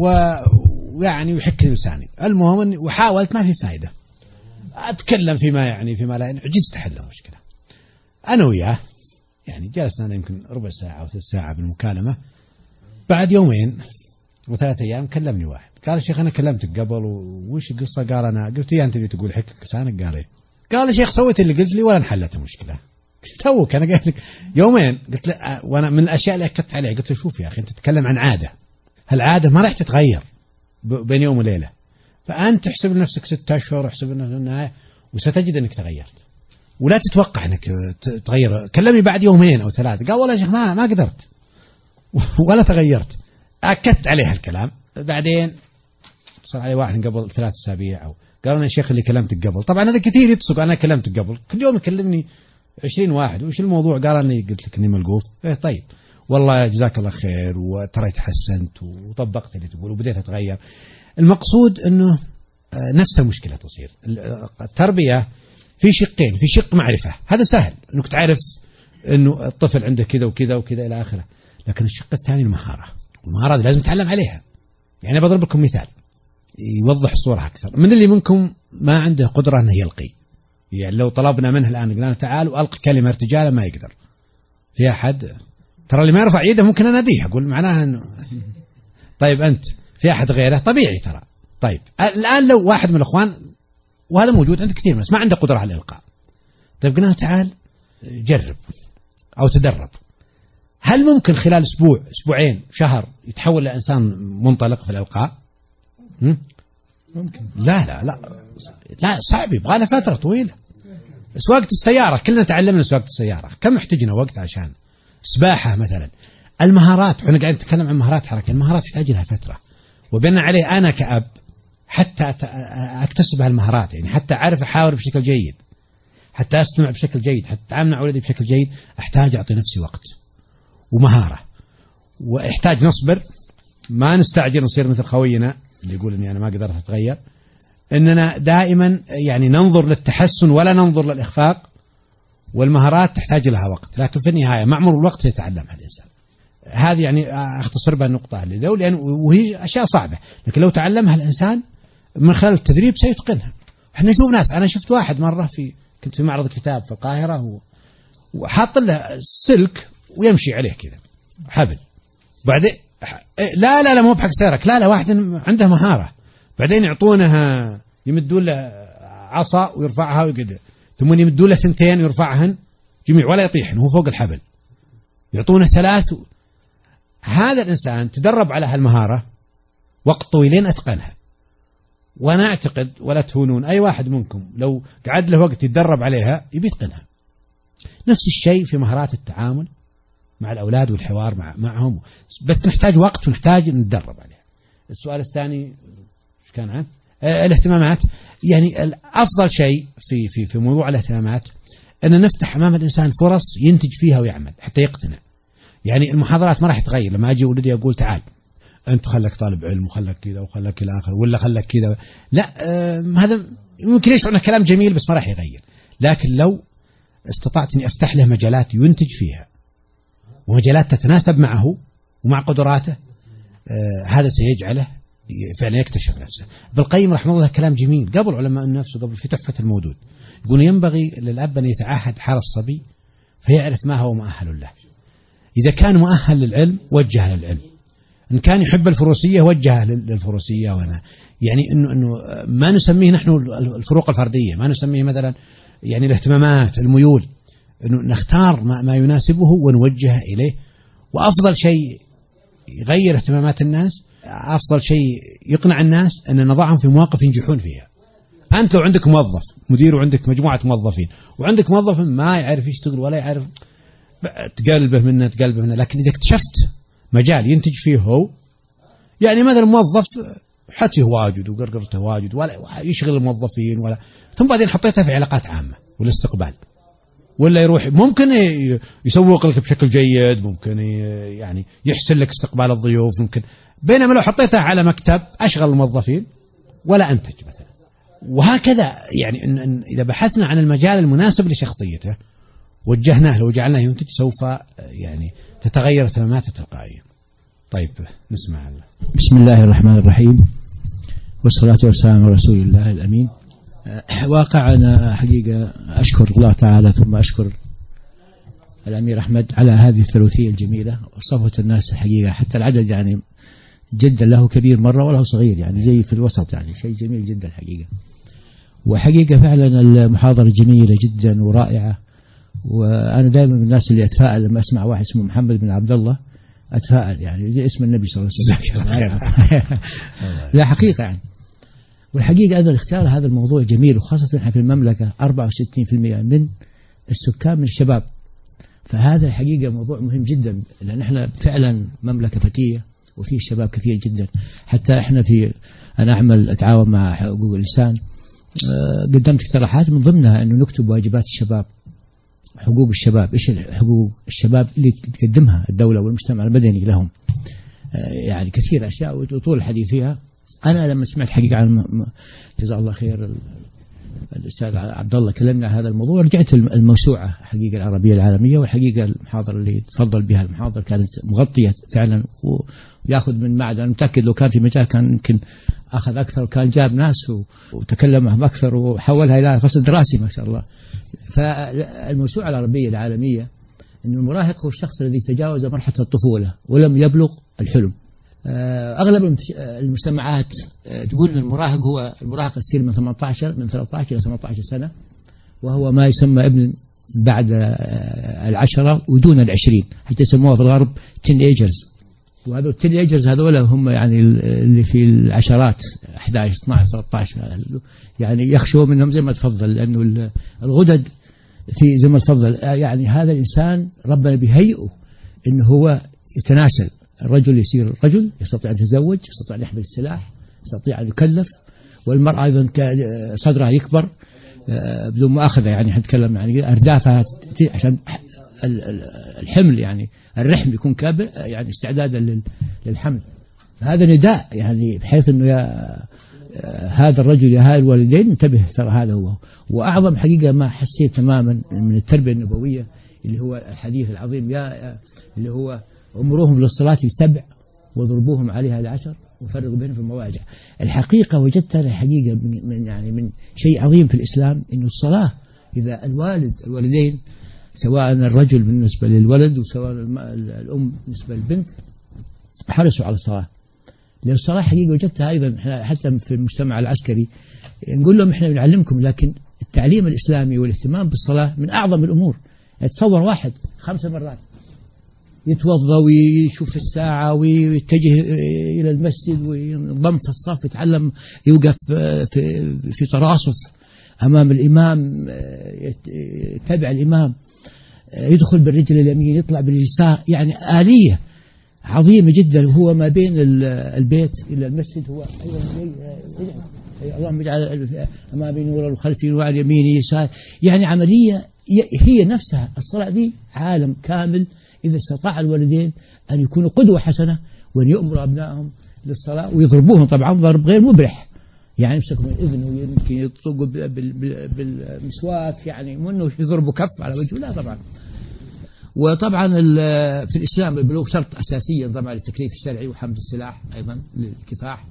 ويعني ويحك لساني. المهم وحاولت ما في فائدة، أتكلم فيما يعني فيما لا يعني، عجزت أحل المشكلة. أنا وياه يعني جلسنا أنا يمكن ربع ساعة أو ثلث ساعة بالمكالمة. بعد يومين وثلاثة أيام كلمني واحد قال يا شيخ أنا كلمتك قبل وش القصة؟ قال أنا قلت إيه أنت اللي تقول حك لسانك؟ قال إيه؟ قال يا شيخ سويت اللي قلت لي ولا انحلت المشكلة. توك أنا قلت لك يومين قلت له، وأنا من الأشياء اللي أكدت عليها قلت له شوف يا أخي أنت تتكلم عن عادة، هالعادة ما راح تتغير بين يوم وليلة، فأنت احسب لنفسك ستة أشهر احسب لنفسك وستجد أنك تغيرت، ولا تتوقع أنك تغير. كلمني بعد يومين أو ثلاثة قال والله يا شيخ ما ما قدرت ولا تغيرت. أكدت عليه الكلام. بعدين صار علي واحد قبل ثلاث أسابيع أو قال أنا يا شيخ اللي كلمتك قبل. طبعا هذا كثير يتصق أنا كلمتك قبل، كل يوم يكلمني عشرين واحد وش الموضوع؟ قال أني قلت لك أني ملقوف. إيه طيب والله جزاك الله خير وترى تحسنت وطبقت اللي تقول وبديت أتغير. المقصود أنه نفس المشكلة تصير. التربية في شقين، في شق معرفة هذا سهل أنك تعرف أنه الطفل عنده كذا وكذا وكذا إلى آخره، لكن الشق الثاني المهارة، والمهارة لازم نتعلم عليها. يعني بضرب لكم مثال يوضح الصورة أكثر. من اللي منكم ما عنده قدرة أنه يلقي؟ يعني لو طلبنا منه الآن قلنا تعال وألقي كلمة ارتجالا ما يقدر. في أحد ترى اللي ما يرفع يده ممكن أناديه أقول معناها أنه طيب أنت في أحد غيره طبيعي ترى. طيب الآن لو واحد من الأخوان وهذا موجود عند كثير من الناس ما عنده قدرة على الإلقاء، طيب قلنا تعال جرب أو تدرب، هل ممكن خلال أسبوع أسبوعين شهر يتحول لإنسان منطلق في الإلقاء؟ ممكن. لا لا لا لا صعب، يبغى له فترة طويلة. سواقة السيارة كلنا تعلمنا سواقة السيارة، كم احتاجنا وقت عشان سباحة مثلا. المهارات احنا قاعدين نتكلم عن مهارات حركة، المهارات تحتاج لها فترة، وبين عليه أنا كأب حتى أكتسب هالمهارات، يعني حتى أعرف أحاور بشكل جيد، حتى أستمع بشكل جيد، حتى أتعامل مع ولدي بشكل جيد، أحتاج أعطي نفسي وقت ومهارة، وإحتاج نصبر، ما نستعجل نصير مثل خوينا اللي يقول إني أنا ما قدرت أتغير. إننا دائما يعني ننظر للتحسن ولا ننظر للإخفاق، والمهارات تحتاج لها وقت، لكن في النهاية مع مرور الوقت يتعلمها الإنسان. هذه يعني أختصر بها النقطة اللي لو لأن وهي أشياء صعبة، لكن لو تعلمها الإنسان من خلال التدريب سيتقنها. احنا نشوف ناس، أنا شفت واحد مرة في كنت في معرض كتاب في القاهرة وحاط له سلك ويمشي عليه كذا حبل، بعدين لا لا لا مو بحق سيرك، لا لا واحد عنده مهارة، بعدين يعطونها يمدون له عصا ويرفعها ويقدر، ثم يمدون له ثنتين ويرفعهن جميع ولا يطيحن وهو فوق الحبل، يعطونه ثلاث. هذا الإنسان تدرب على هالمهارة وقت طويلين أتقنها. وأنا أعتقد ولا تهونون أي واحد منكم لو قعد له وقت يتدرب عليها يبي يتقنها. نفس الشيء في مهارات التعامل مع الأولاد والحوار مع معهم، بس نحتاج وقت ونحتاج نتدرب عليها. السؤال الثاني إيش كان عنه؟ آه الاهتمامات. يعني الأفضل شيء في في في موضوع الاهتمامات أن نفتح أمام الإنسان فرص ينتج فيها ويعمل حتى يقتنع. يعني المحاضرات ما راح تغير لما أجي ولدي أقول تعال أنت خلك طالب علم وخلك كذا وخلك إلى آخر ولا خلك كذا، لا آه هذا ممكن يشعر أنه كلام جميل بس ما راح يغير. لكن لو استطعت أني أفتح له مجالات ينتج فيها ومجالات تتناسب معه ومع قدراته، آه هذا سيجعله فعلا يكتشف نفسه. ابن القيم رحمه الله كلام جميل قبل علماء النفس وقبل في تحفة المودود، يقول ينبغي للأب أن يتعهد حال الصبي فيعرف ما هو مؤهل له. إذا كان مؤهل للعلم وجه للعلم، إن كان يحب الفروسية وجه للفروسية. وأنا يعني إنه إنه ما نسميه نحن الفروق الفردية، ما نسميه مثلا يعني الاهتمامات الميول، إنه نختار ما, ما يناسبه ونوجه إليه. وأفضل شيء يغير اهتمامات الناس، أفضل شيء يقنع الناس أن نضعهم في مواقف ينجحون فيها. أنت لو عندك موظف مدير وعندك مجموعة موظفين وعندك موظف ما يعرف يشتغل ولا يعرف، تقلبه منه تقلبه منه. لكن إذا اكتشفت مجال ينتج فيه هو، يعني مثلا موظف حتيه واجد وقرقرته واجد ولا يشغل الموظفين ولا، ثم بعدين حطيتها في علاقات عامة والاستقبال، ولا يروح ممكن يسوق لك بشكل جيد، ممكن يعني يحسن لك استقبال الضيوف، ممكن. بينما لو حطيتها على مكتب أشغل الموظفين ولا أنتج مثلا. وهكذا يعني إن إن إذا بحثنا عن المجال المناسب لشخصيته وجهناه له وجعلناه ينتج، سوف يعني تتغير اهتماماته تلقائيا. طيب نسمع الله. بسم الله الرحمن الرحيم، والصلاة والسلام على رسول الله الأمين. واقع أنا حقيقة أشكر الله تعالى ثم أشكر الأمير أحمد على هذه الثلاثية الجميلة وصفوة الناس الحقيقة، حتى العدد يعني جدا له كبير مرة وله صغير، يعني زي في الوسط، يعني شيء جميل جدا الحقيقة. وحقيقة فعلا المحاضرة جميلة جدا ورائعة. وأنا دائما من الناس اللي أتفائل لما أسمع واحد اسمه محمد بن عبد الله، أتفائل يعني زي اسم النبي صلى الله عليه وسلم. لا حقيقة يعني. والحقيقة أنا اختيار هذا الموضوع جميل، وخاصة إحنا في المملكة أربعة وستين بالمئة من السكان من الشباب، فهذا الحقيقة موضوع مهم جدا، لأن إحنا فعلا مملكة فتية وفيه شباب كثير جدا. حتى إحنا في أنا أعمل أتعاون مع حقوق الإنسان، قدمت اقتراحات من ضمنها أنه نكتب واجبات الشباب، حقوق الشباب، إيش حقوق الشباب اللي تقدمها الدولة والمجتمع المدني لهم. يعني كثير أشياء وطول الحديث فيها. أنا لما سمعت حقيقة عن جزاه الله خير الأستاذ عبد الله كلمنا عن هذا الموضوع، رجعت الموسوعة حقيقة العربية العالمية، والحقيقة المحاضرة اللي تفضل بها المحاضرة كانت مغطية فعلا ويأخذ من معد. أنا متأكد لو كان في مجال كان يمكن أخذ أكثر، وكان جاب ناس وتكلم معهم أكثر وحولها إلى فصل دراسي ما شاء الله. فالموسوعة العربية العالمية أن المراهق هو الشخص الذي تجاوز مرحلة الطفولة ولم يبلغ الحلم. أغلب المجتمعات تقول أن المراهق هو المراهق يصير من ثمانية عشر من ثلاثة عشر إلى ثمانية عشر سنة، وهو ما يسمى ابن بعد العشرة ودون العشرين، حتى يسموها في الغرب teenagers. وهذول التينيجرز هذول هم يعني اللي في العشرات أحد عشر اثني عشر ثلاثة عشر، يعني يخشوا منهم زي ما تفضل، لأنه الغدد في زي ما تفضل. يعني هذا الإنسان ربنا بيهيئه إنه هو يتناسل. الرجل يصير رجل، يستطيع أن يتزوج، يستطيع أن يحمل السلاح، يستطيع أن يكلف. والمرأة أيضا صدرها يكبر بدون مؤاخذة، يعني نتكلم يعني أردافها عشان الحمل، يعني الرحم يكون كابر، يعني استعدادا للحمل. هذا نداء يعني بحيث أنه يا هذا الرجل يا هذا الوالدين انتبه، ترى هذا هو. وأعظم حقيقة ما حسيت تماما من التربية النبوية اللي هو الحديث العظيم، يا اللي هو أمروهم للصلاة سبع واضربوهم عليها لعشر وفرقوا بينهم في المواجع. الحقيقة وجدت أنا حقيقة من يعني من شيء عظيم في الإسلام، إنه الصلاة إذا الوالد الوالدين سواء الرجل بالنسبة للولد وسواء الأم بالنسبة للبنت حرصوا على الصلاة. لأن الصلاة حقيقة وجدتها أيضا حتى في المجتمع العسكري نقول لهم إحنا بنعلمكم، لكن التعليم الإسلامي والاهتمام بالصلاة من أعظم الأمور. يتصور واحد خمس مرات يتوضا ويشوف الساعة ويتجه إلى المسجد وينضم في الصف، يتعلم يوقف في في تراصف أمام الإمام، يتبع الإمام، يدخل بالرجل اليمين يطلع باليسار، يعني آلية عظيمة جدا. وهو ما بين البيت إلى المسجد هو أيضا اللهم اجعل ما بين نور وخلفي وعلى يميني يسار، يعني عملية هي نفسها. الصلاة دي عالم كامل إذا استطاع الوالدين أن يكونوا قدوة حسنة وأن يؤمروا أبنائهم للصلاة ويضربوهم، طبعا ضرب غير مبرح، يعني يمسك من إذنه يمكن يطق بالمسواك، يعني منه يضربه كف على وجهه، لا طبعا. وطبعا في الإسلام البلوغ شرط أساسيا طبعا للتكليف الشرعي وحمل السلاح أيضا للكفاح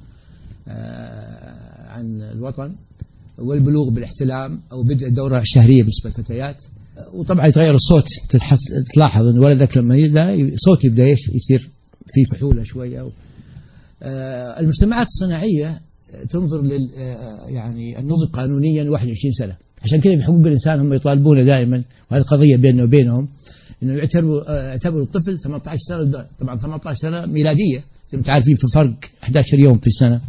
عن الوطن، والبلوغ بالاحتلام أو بدء الدورة الشهرية بالنسبة للفتيات. وطبعا يتغير الصوت، تلاحظ أن ولدك لما يبدأ صوت يبدأ يصير في فحولة شوية. المجتمعات الصناعية تنظر لل يعني النضج قانونيا واحد وعشرين سنة، عشان كذا في حقوق الإنسان هم يطالبون دائما، وهذه قضية بيننا وبينهم، إنه يعتبروا يعتبروا الطفل ثمانية عشر سنة، طبعا ثمانية عشر سنة ميلادية زي ما تعرفين، في فرق أحد عشر يوم في السنة.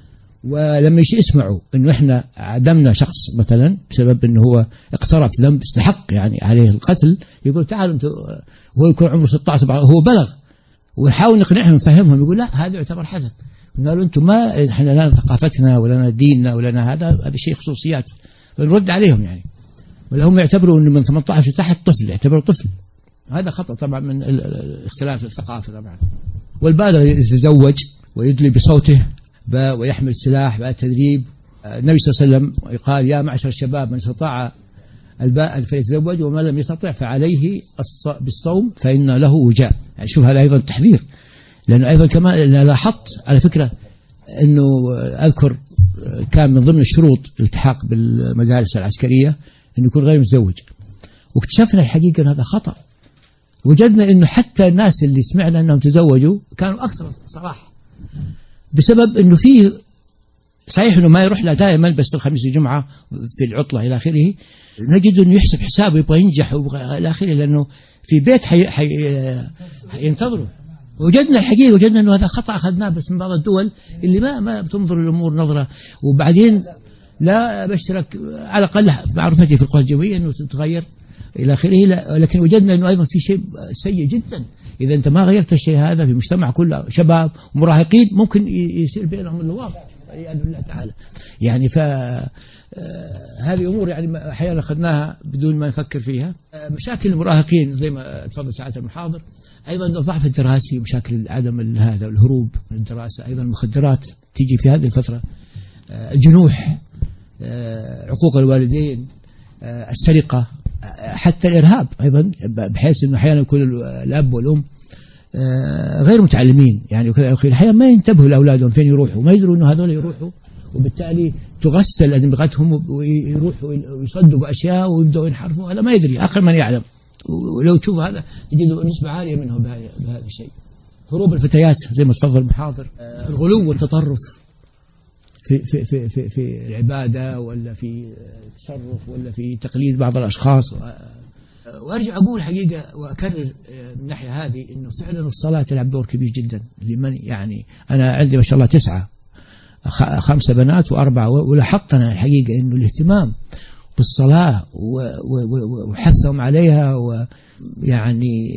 ولما يجي يسمعوا إنه إحنا عدمنا شخص مثلا بسبب إنه هو اقترف ذنب استحق يعني عليه القتل، يقول تعالوا أنتوا، هو يكون عمره ستة عشر هو بلغ، ونحاول نقنعهم ونفهمهم، يقول لا هذا يعتبر حدث. قالوا أنتم ما إحنا لنا ثقافتنا ولنا ديننا ولنا هذا هذا شيء خصوصيات، فنرد عليهم يعني. ولا هم يعتبروا إنه من ثمانية عشر تحت طفل، يعتبروا طفل، هذا خطأ طبعا من اختلاف الثقافة طبعا. والبالغ يتزوج ويدلي بصوته ويحمل سلاح بعد تدريب. النبي صلى الله عليه وسلم قال يا معشر الشباب من استطاع الباء فيتزوج ومن لم يستطع فعليه بالصوم فإن له وجاء. يعني شوف هذا أيضا تحذير، لأنه أيضا كمان لاحظت على فكرة أنه أذكر كان من ضمن الشروط الالتحاق بالمدارس العسكرية أنه يكون غير متزوج، واكتشفنا الحقيقة أن هذا خطأ. وجدنا أنه حتى الناس اللي سمعنا أنهم تزوجوا كانوا أكثر صراحة، بسبب أنه فيه صحيح أنه ما يروح له دائما بس بالخميس والجمعة في العطلة إلى آخره، نجد أنه يحسب حسابه يبغى ينجح إلى آخره، لأنه في بيت حي... حي... ينتظره. وجدنا الحقيقة وجدنا أنه هذا خطأ أخذناه بس من بعض الدول اللي ما ما بتنظر الأمور نظرة. وبعدين لا بشرك على الأقل معرفتي في القوى الجوية أنه تتغير إلى آخره، لكن وجدنا أنه أيضا في شيء سيء جدا. إذا أنت ما غيرت الشيء هذا في مجتمع كله شباب ومراهقين ممكن يصير بينهم اللواط والعياذ بالله تعالى. يعني ف هذه أمور يعني أحيانا أخذناها بدون ما نفكر فيها. مشاكل المراهقين زي ما تفضل ساعات المحاضر، أيضا الضعف الدراسي ومشاكل عدم هذا والهروب من الدراسة، أيضا المخدرات تيجي في هذه الفترة، الجنوح، عقوق الوالدين، السرقة، حتى الإرهاب أيضا، بحيث أنه أحيانا يكون الأب والأم غير متعلمين يعني أحيانا ما ينتبهوا لأولادهم فين يروحوا، ما يدروا أنه هذول يروحوا، وبالتالي تغسل أدمغتهم ويروحوا ويصدقوا أشياء ويبدأوا ينحرفوا، هذا ما يدري آخر من يعلم. ولو تشوف هذا تجد نسبة عالية منهم بهذا الشيء. هروب الفتيات زي ما تفضل المحاضر، الغلو والتطرف في في في في في العبادة ولا في التصرف ولا في تقليد بعض الأشخاص. وأرجع أقول حقيقة وأكرر من ناحية هذه إنه فعلا الصلاة تلعب دور كبير جدا لمن، يعني أنا عندي ما شاء الله تسعة خمسة بنات وأربعة، ولاحظت أنا الحقيقة إنه الاهتمام بالصلاة وحثهم عليها ويعني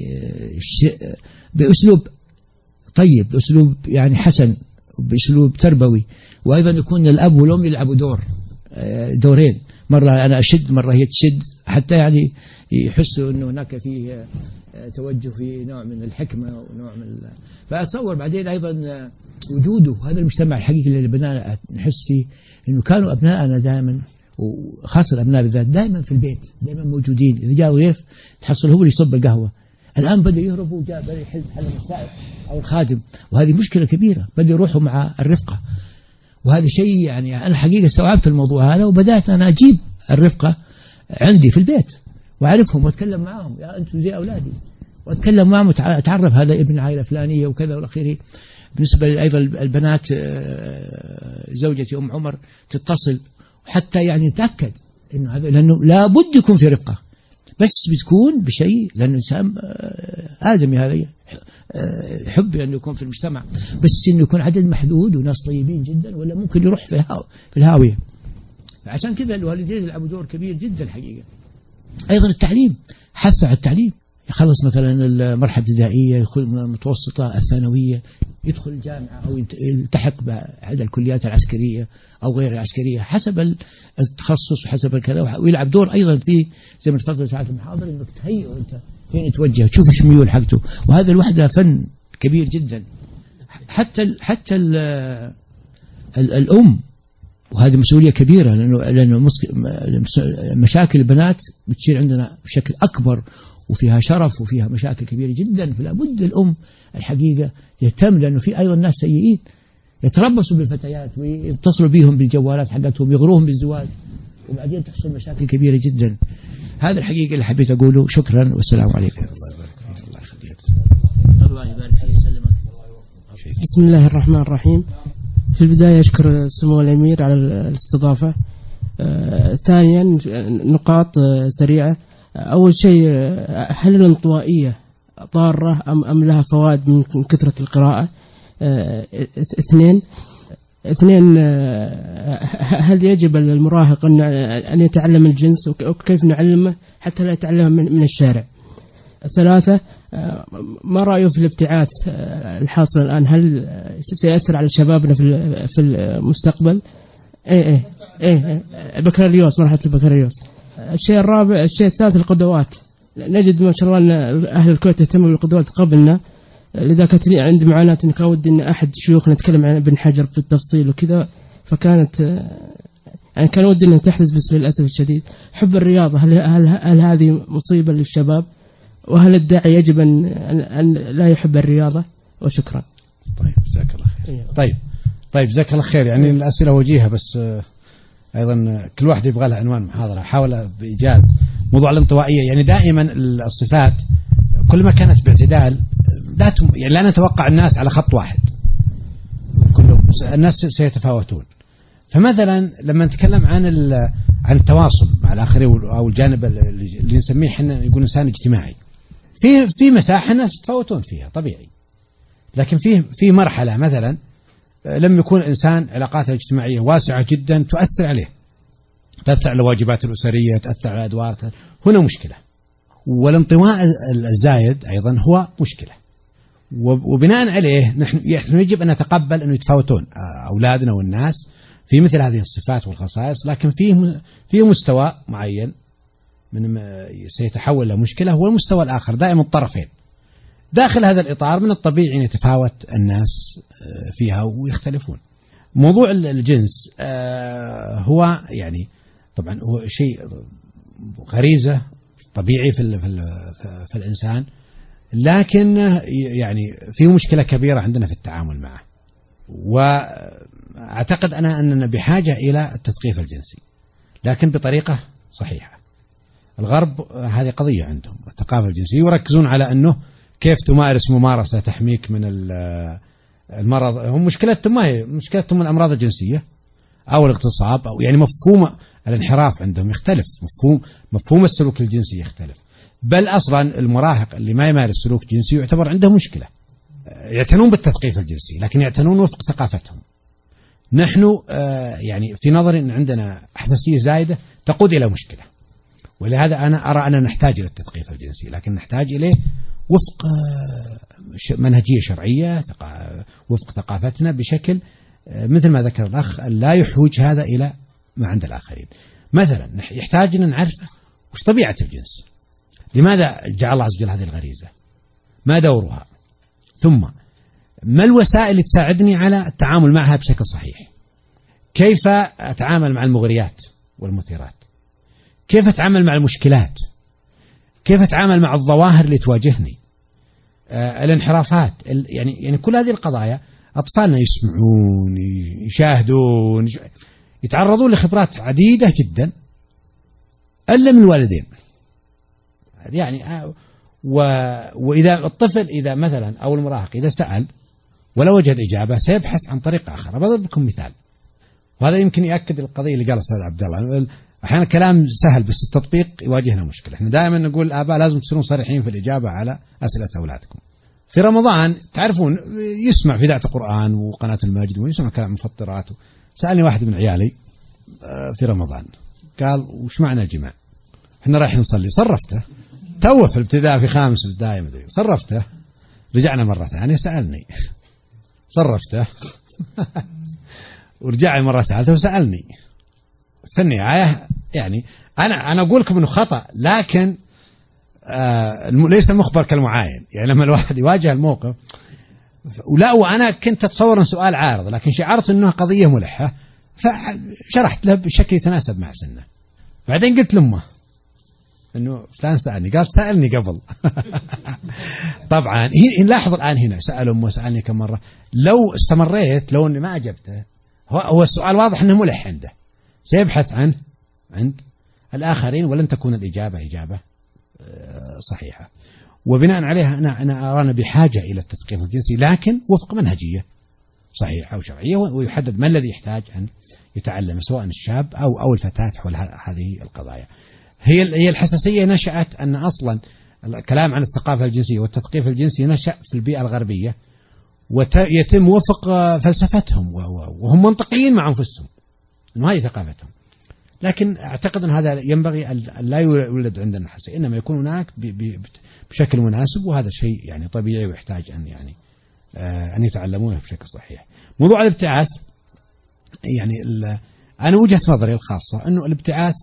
بأسلوب طيب، بأسلوب يعني حسن، بأسلوب تربوي. وأيضا يكون الأب والأم يلعبوا دور دورين، مرة أنا أشد مرة هي تشد، حتى يعني يحسوا أنه هناك فيه توجه في نوع من الحكمة ونوع من ال... فأتصور بعدين أيضا وجوده هذا المجتمع الحقيقي اللي بدنا نحس فيه أنه كانوا أبنائنا دائما وخاصة الأبناء بالذات دائما في البيت، دائما موجودين. إذا جاء ضيف تحصل هو اللي يصب القهوة. الآن بدأ يهربوا وجاء بدأ يحل حل السائق أو الخادم، وهذه مشكلة كبيرة. بدأ يروحوا مع الرفقة، وهذا شيء يعني أنا حقيقة استوعبت الموضوع هذا وبدأت أنا أجيب الرفقة عندي في البيت وأعرفهم وأتكلم معهم، يا أنتم زي أولادي، وأتكلم معهم وأتعرف هذا ابن عائلة فلانية وكذا والأخير. بالنسبة أيضا البنات زوجتي أم عمر تتصل حتى يعني نتأكد إنه هذا، لأنه لابد يكون في رفقة، بس بتكون بشيء، لأنه الإنسان آدمي هذا يحب أنه يكون في المجتمع، بس إنه يكون عدد محدود وناس طيبين جدا، ولا ممكن يروح في في الهاوية. عشان كذا الوالدين يلعبوا دور كبير جدا الحقيقة. أيضا التعليم، حث على التعليم، يخلص مثلا المرحلة الابتدائية، يدخل من المتوسطة الثانوية، يدخل الجامعة أو يلتحق بأحد الكليات العسكرية أو غير العسكرية حسب التخصص وحسب الكذا، ويلعب دور أيضا في زي ما تفضل ساعات المحاضرة إنك تهيئه أنت فين يتوجه، تشوف إيش ميول حقته. وهذا الوحدة فن كبير جدا. حتى ال حتى ال ال الأم وهذه مسؤولية كبيرة، لأنه لأنه مشاكل البنات بتصير عندنا بشكل أكبر وفيها شرف وفيها مشاكل كبيرة جدا. فلا بد الأم الحقيقة يهتم، لأنه في أيضا ناس سيئين يتربصوا بالفتيات ويتصلوا بهم بالجوالات حقتهم يغروهم بالزواج، وبعدين تحصل مشاكل كبيرة جدا. هذا الحقيقة اللي حبيت أقوله. شكرا والسلام عليكم. الله يبارك فيك ويسلمك. بسم الله الرحمن الرحيم. في البداية أشكر سمو الأمير على الاستضافة. آه، ثانيا نقاط آه، سريعة. أول شيء، آه، هل الانطوائية ضارة أم, أم لها فوائد من كثرة القراءة؟ آه، اثنين اثنين آه، هل يجب المراهق أن, أن يتعلم الجنس، وكيف نعلمه حتى لا يتعلم من, من الشارع؟ ثلاثة، ما رأيه في الابتعاث الحاصل الآن؟ هل سيأثر على شبابنا في في المستقبل؟ إيه إيه إيه بكالوريوس، مرحلة البكالوريوس. الشيء الرابع الشيء الثالث القدوات. نجد ما شاء الله أن أهل الكويت يهتموا بالقدوات قبلنا، لذا كانت لي عندي معاناة إن كان ودي إن أحد شيوخنا نتكلم عن ابن حجر في التفصيل وكذا، فكانت يعني كان ودي إن تحدث، بس للأسف الشديد. حب الرياضة، هل هل هل هذه مصيبة للشباب؟ وهل الداعي يجب أن, أن لا يحب الرياضة؟ وشكرا. طيب جزاك الله خير. طيب طيب جزاك الله خير. يعني الأسئلة وجيهة، بس أيضا كل واحد يبغى له عنوان محاضرة. حاول بإيجاز موضوع الانطوائية. يعني دائما الصفات كل ما كانت باعتدال لا تم يعني لا نتوقع الناس على خط واحد، كلهم الناس سيتفاوتون. فمثلا لما نتكلم عن عن التواصل مع الآخرين أو الجانب اللي نسميه احنا يقول إنسان اجتماعي، في في مساحة الناس يتفاوتون فيها طبيعي، لكن في في مرحلة مثلا لم يكون الإنسان علاقاته الاجتماعية واسعة جدا تؤثر عليه، تأثر على الواجبات الأسرية، تأثر على أدواره، هنا مشكلة. والانطواء الزايد أيضا هو مشكلة، وبناء عليه نحن يجب أن نتقبل أنه يتفاوتون أولادنا والناس في مثل هذه الصفات والخصائص، لكن فيه فيه مستوى معين من سيتحول إلى مشكلة، هو المستوى الآخر دائما الطرفين. داخل هذا الإطار من الطبيعي أن يتفاوت الناس فيها ويختلفون. موضوع الجنس هو يعني طبعا هو شيء غريزة طبيعي في في الإنسان، لكن يعني فيه مشكلة كبيرة عندنا في التعامل معه. وأعتقد أنا أننا بحاجة إلى التثقيف الجنسي، لكن بطريقة صحيحة. الغرب هذه قضية عندهم الثقافة الجنسية، يركزون على أنه كيف تمارس ممارسة تحميك من المرض. هم مشكلتهم ما هي مشكلتهم الأمراض الجنسية أو الاغتصاب، أو يعني مفهوم الانحراف عندهم يختلف، مفهوم مفهوم السلوك الجنسي يختلف. بل أصلا المراهق اللي ما يمارس سلوك جنسي يعتبر عنده مشكلة. يعتنون بالتثقيف الجنسي لكن يعتنون وفق ثقافتهم. نحن يعني في نظري أن عندنا حساسية زايدة تقود إلى مشكلة، ولهذا أنا أرى أننا نحتاج إلى التثقيف الجنسي، لكن نحتاج إليه وفق منهجية شرعية وفق ثقافتنا بشكل مثل ما ذكر الأخ لا يحوج هذا إلى ما عند الآخرين. مثلا يحتاج أن نعرف وش طبيعة الجنس، لماذا جعل الله عز وجل هذه الغريزة، ما دورها، ثم ما الوسائل اللي تساعدني على التعامل معها بشكل صحيح، كيف أتعامل مع المغريات والمثيرات، كيف أتعامل مع المشكلات، كيف أتعامل مع الظواهر اللي تواجهني، آه الانحرافات، يعني يعني كل هذه القضايا أطفالنا يسمعون يشاهدون يتعرضون لخبرات عديدة جدا ألا من الوالدين. يعني آه و وإذا الطفل إذا مثلا أو المراهق إذا سأل ولا وجد إجابة سيبحث عن طريق آخر. بضرب لكم مثال، وهذا يمكن يأكد القضية اللي قالها الأستاذ عبد الله. أحيانا كلام سهل بس التطبيق يواجهنا مشكلة. إحنا دائما نقول الآباء لازم تصيرون صريحين في الإجابة على أسئلة أولادكم. في رمضان تعرفون يسمع في إذاعة القرآن وقناة الماجد ويسمع كلام مفطرات. سألني واحد من عيالي في رمضان قال وش معنى الجماع؟ إحنا رايحين نصلي. صرفته توه في الابتداء في خامس ابتدائي مدري. صرفته رجعنا مرة ثانية سألني صرفته ورجع مرة ثالثة وسألني. في النهاية يعني أنا أنا أقول لكم إنه خطأ، لكن آه ليس المخبر كالمعاين. يعني لما الواحد يواجه الموقف ولا وأنا كنت أتصور إن سؤال عارض، لكن شعرت إنه قضية ملحة فشرحت له بشكل يتناسب مع سنه. بعدين قلت لأمه إنه فلان سألني، قال سألني قبل. طبعا نلاحظ الآن هنا سأل أمه سألني كم مرة. لو استمريت لو إني ما أجبته، هو, هو السؤال واضح إنه ملح عنده، سيبحث عنه عند الآخرين ولن تكون الإجابة إجابة صحيحة. وبناء عليها أنا أنا أرانا بحاجة إلى التثقيف الجنسي، لكن وفق منهجية صحيحة وشرعية، ويحدد ما الذي يحتاج أن يتعلم سواء الشاب أو أو الفتاة حول هذه القضايا. هي هي الحساسية نشأت أن أصلا الكلام عن الثقافة الجنسية والتثقيف الجنسي نشأ في البيئة الغربية، ويتم وفق فلسفتهم وهم منطقيين مع أنفسهم إنه هذه ثقافتهم. لكن أعتقد أن هذا ينبغي أن لا يولد عندنا الحساسية، إنما يكون هناك بشكل مناسب، وهذا شيء يعني طبيعي ويحتاج أن يعني أن يتعلمونه بشكل صحيح. موضوع الابتعاث يعني أنا وجهة نظري الخاصة أنه الابتعاث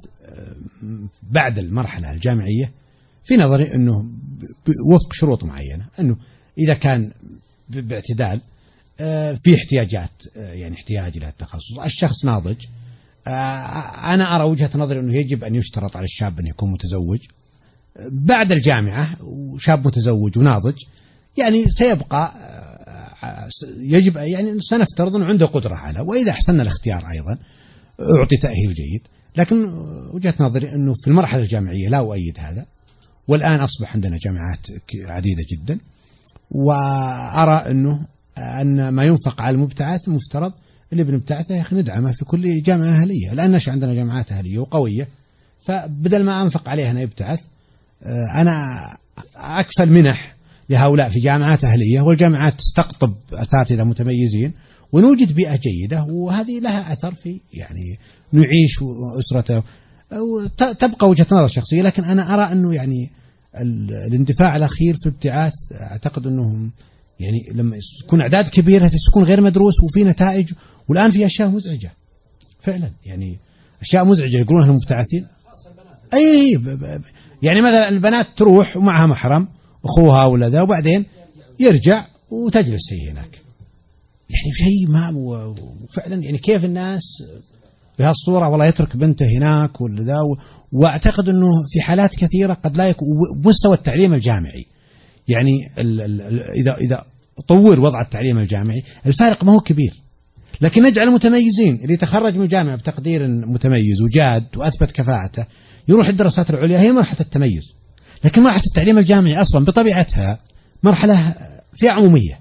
بعد المرحلة الجامعية في نظري أنه وفق شروط معينة، أنه إذا كان باعتدال في احتياجات يعني احتياج إلى التخصص، الشخص ناضج، أنا أرى وجهة نظري أنه يجب أن يشترط على الشاب أن يكون متزوج بعد الجامعة، وشاب متزوج وناضج يعني سيبقى يجب يعني سنفترض أنه عنده قدرة على، وإذا أحسن الاختيار أيضا أعطي تأهيل جيد. لكن وجهة نظري أنه في المرحلة الجامعية لا أؤيد هذا، والآن أصبح عندنا جامعات عديدة جدا، وأرى أنه أن ما ينفق على المبتعث المفترض اللي بنبتعثه يا أخي ندعمه في كل جامعة أهلية، لأن نشأ عندنا جامعات أهلية وقوية، فبدل ما أنفق عليها أنا يبتعث أنا أكفل منح لهؤلاء في جامعات أهلية، والجامعات تستقطب أساتذة متميزين ونوجد بيئة جيدة، وهذه لها أثر في يعني نعيش أسرته، تبقى وجهة نظر شخصية. لكن أنا أرى أنه يعني الاندفاع الأخير في الابتعاث أعتقد أنهم يعني لما يكون أعداد كبيرة تكون غير مدروس وفي نتائج، والآن في أشياء مزعجة فعلا، يعني أشياء مزعجة يقولونها المبتعثين. أي يعني مثلا البنات تروح ومعها محرم أخوها ولا ذا، وبعدين يرجع وتجلس هي هناك، يعني شيء ما وفعلا يعني كيف الناس بهالصورة والله يترك بنته هناك ولا ذا. وأعتقد أنه في حالات كثيرة قد لا يكون مستوى التعليم الجامعي، يعني ال ال إذا إذا طور وضع التعليم الجامعي الفارق ما هو كبير، لكن نجعل المتميزين اللي تخرج من الجامعة بتقدير متميز وجاد وأثبت كفاءته يروح الدراسات العليا، هي مرحلة التميز. لكن مرحلة التعليم الجامعي أصلا بطبيعتها مرحلة فيها عمومية،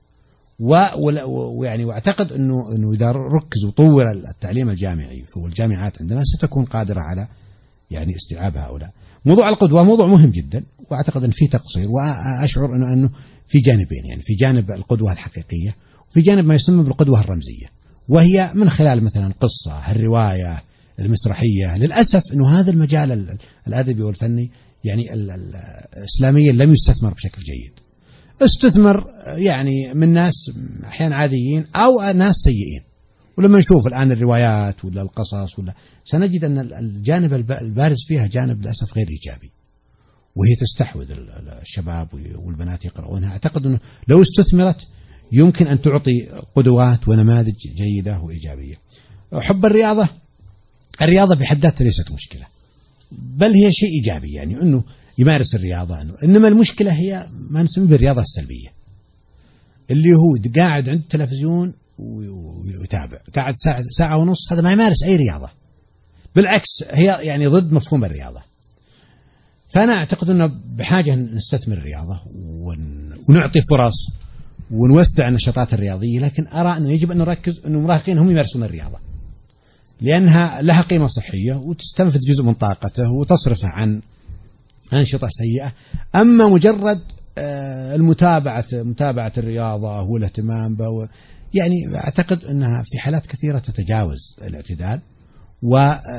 ويعني واعتقد انه انه اذا ركز وطور التعليم الجامعي والجامعات عندنا ستكون قادرة على يعني استيعاب هؤلاء. موضوع القدوة موضوع مهم جدا، واعتقد ان في تقصير، واشعر انه انه في جانبين، يعني في جانب القدوة الحقيقية وفي جانب ما يسمى بالقدوة الرمزية، وهي من خلال مثلا قصة الرواية المسرحية. للأسف انه هذا المجال الأدبي والفني يعني الإسلاميا لم يستثمر بشكل جيد، استثمر يعني من ناس أحيانا عاديين أو ناس سيئين. ولما نشوف الآن الروايات ولا القصص ولا سنجد أن الجانب البارز فيها جانب للأسف غير إيجابي، وهي تستحوذ الشباب والبنات يقرؤونها. أعتقد أنه لو استثمرت يمكن أن تعطي قدوات ونماذج جيدة وإيجابية. حب الرياضة، الرياضة بحد ذاتها ليست مشكلة، بل هي شيء إيجابي، يعني أنه يمارس الرياضة. إنما المشكلة هي ما نسميه بالرياضة السلبية، اللي هو قاعد عند التلفزيون ويتابع، قاعد ساعة ساعة ونص، هذا ما يمارس أي رياضة، بالعكس هي يعني ضد مفهوم الرياضة. فأنا أعتقد أنه بحاجة نستثمر الرياضة ونعطي فرص ونوسع النشاطات الرياضية، لكن أرى أنه يجب أن نركز أن المراهقين هم يمارسون الرياضة، لأنها لها قيمة صحية وتستنفذ جزء من طاقته وتصرفه عن أنشطة سيئة. أما مجرد المتابعة متابعة الرياضة والاهتمام به، يعني أعتقد أنها في حالات كثيرة تتجاوز الاعتدال، و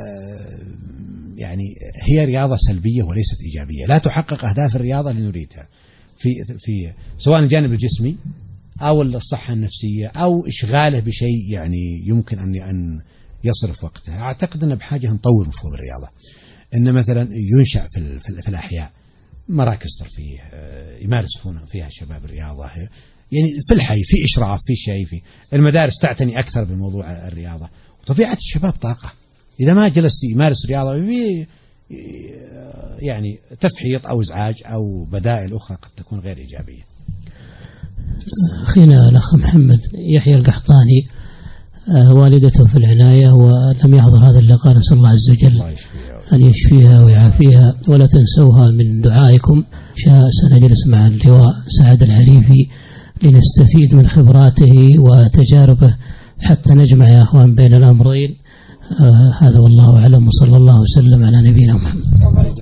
يعني هي رياضة سلبية وليست إيجابية، لا تحقق أهداف الرياضة اللي نريدها في في سواء الجانب الجسمي أو الصحة النفسية أو إشغاله بشيء يعني يمكن أن أن يصرف وقته. أعتقد أن بحاجة نطور مفهوم الرياضة، إن مثلا ينشأ في, في الأحياء مراكز ترفيه يمارسون فيها الشباب الرياضة، يعني في الحي في إشراف في شيء، في المدارس تعتني أكثر بموضوع الرياضة، طبيعة الشباب طاقة، إذا ما جلس يمارس رياضة يعني تفحيط أو إزعاج أو بدائل أخرى قد تكون غير إيجابية. أخينا الأخ محمد يحيى القحطاني والدته في العناية ولم يحضر هذا اللقاء، نسأل الله عز وجل أن يشفيها ويعافيها، ولا تنسوها من دعائكم. سنجلس مع اللواء سعد العريفي لنستفيد من خبراته وتجاربه حتى نجمع يا أخوان بين الأمرين. آه هذا والله أعلم، وصلى الله وسلم على نبينا محمد.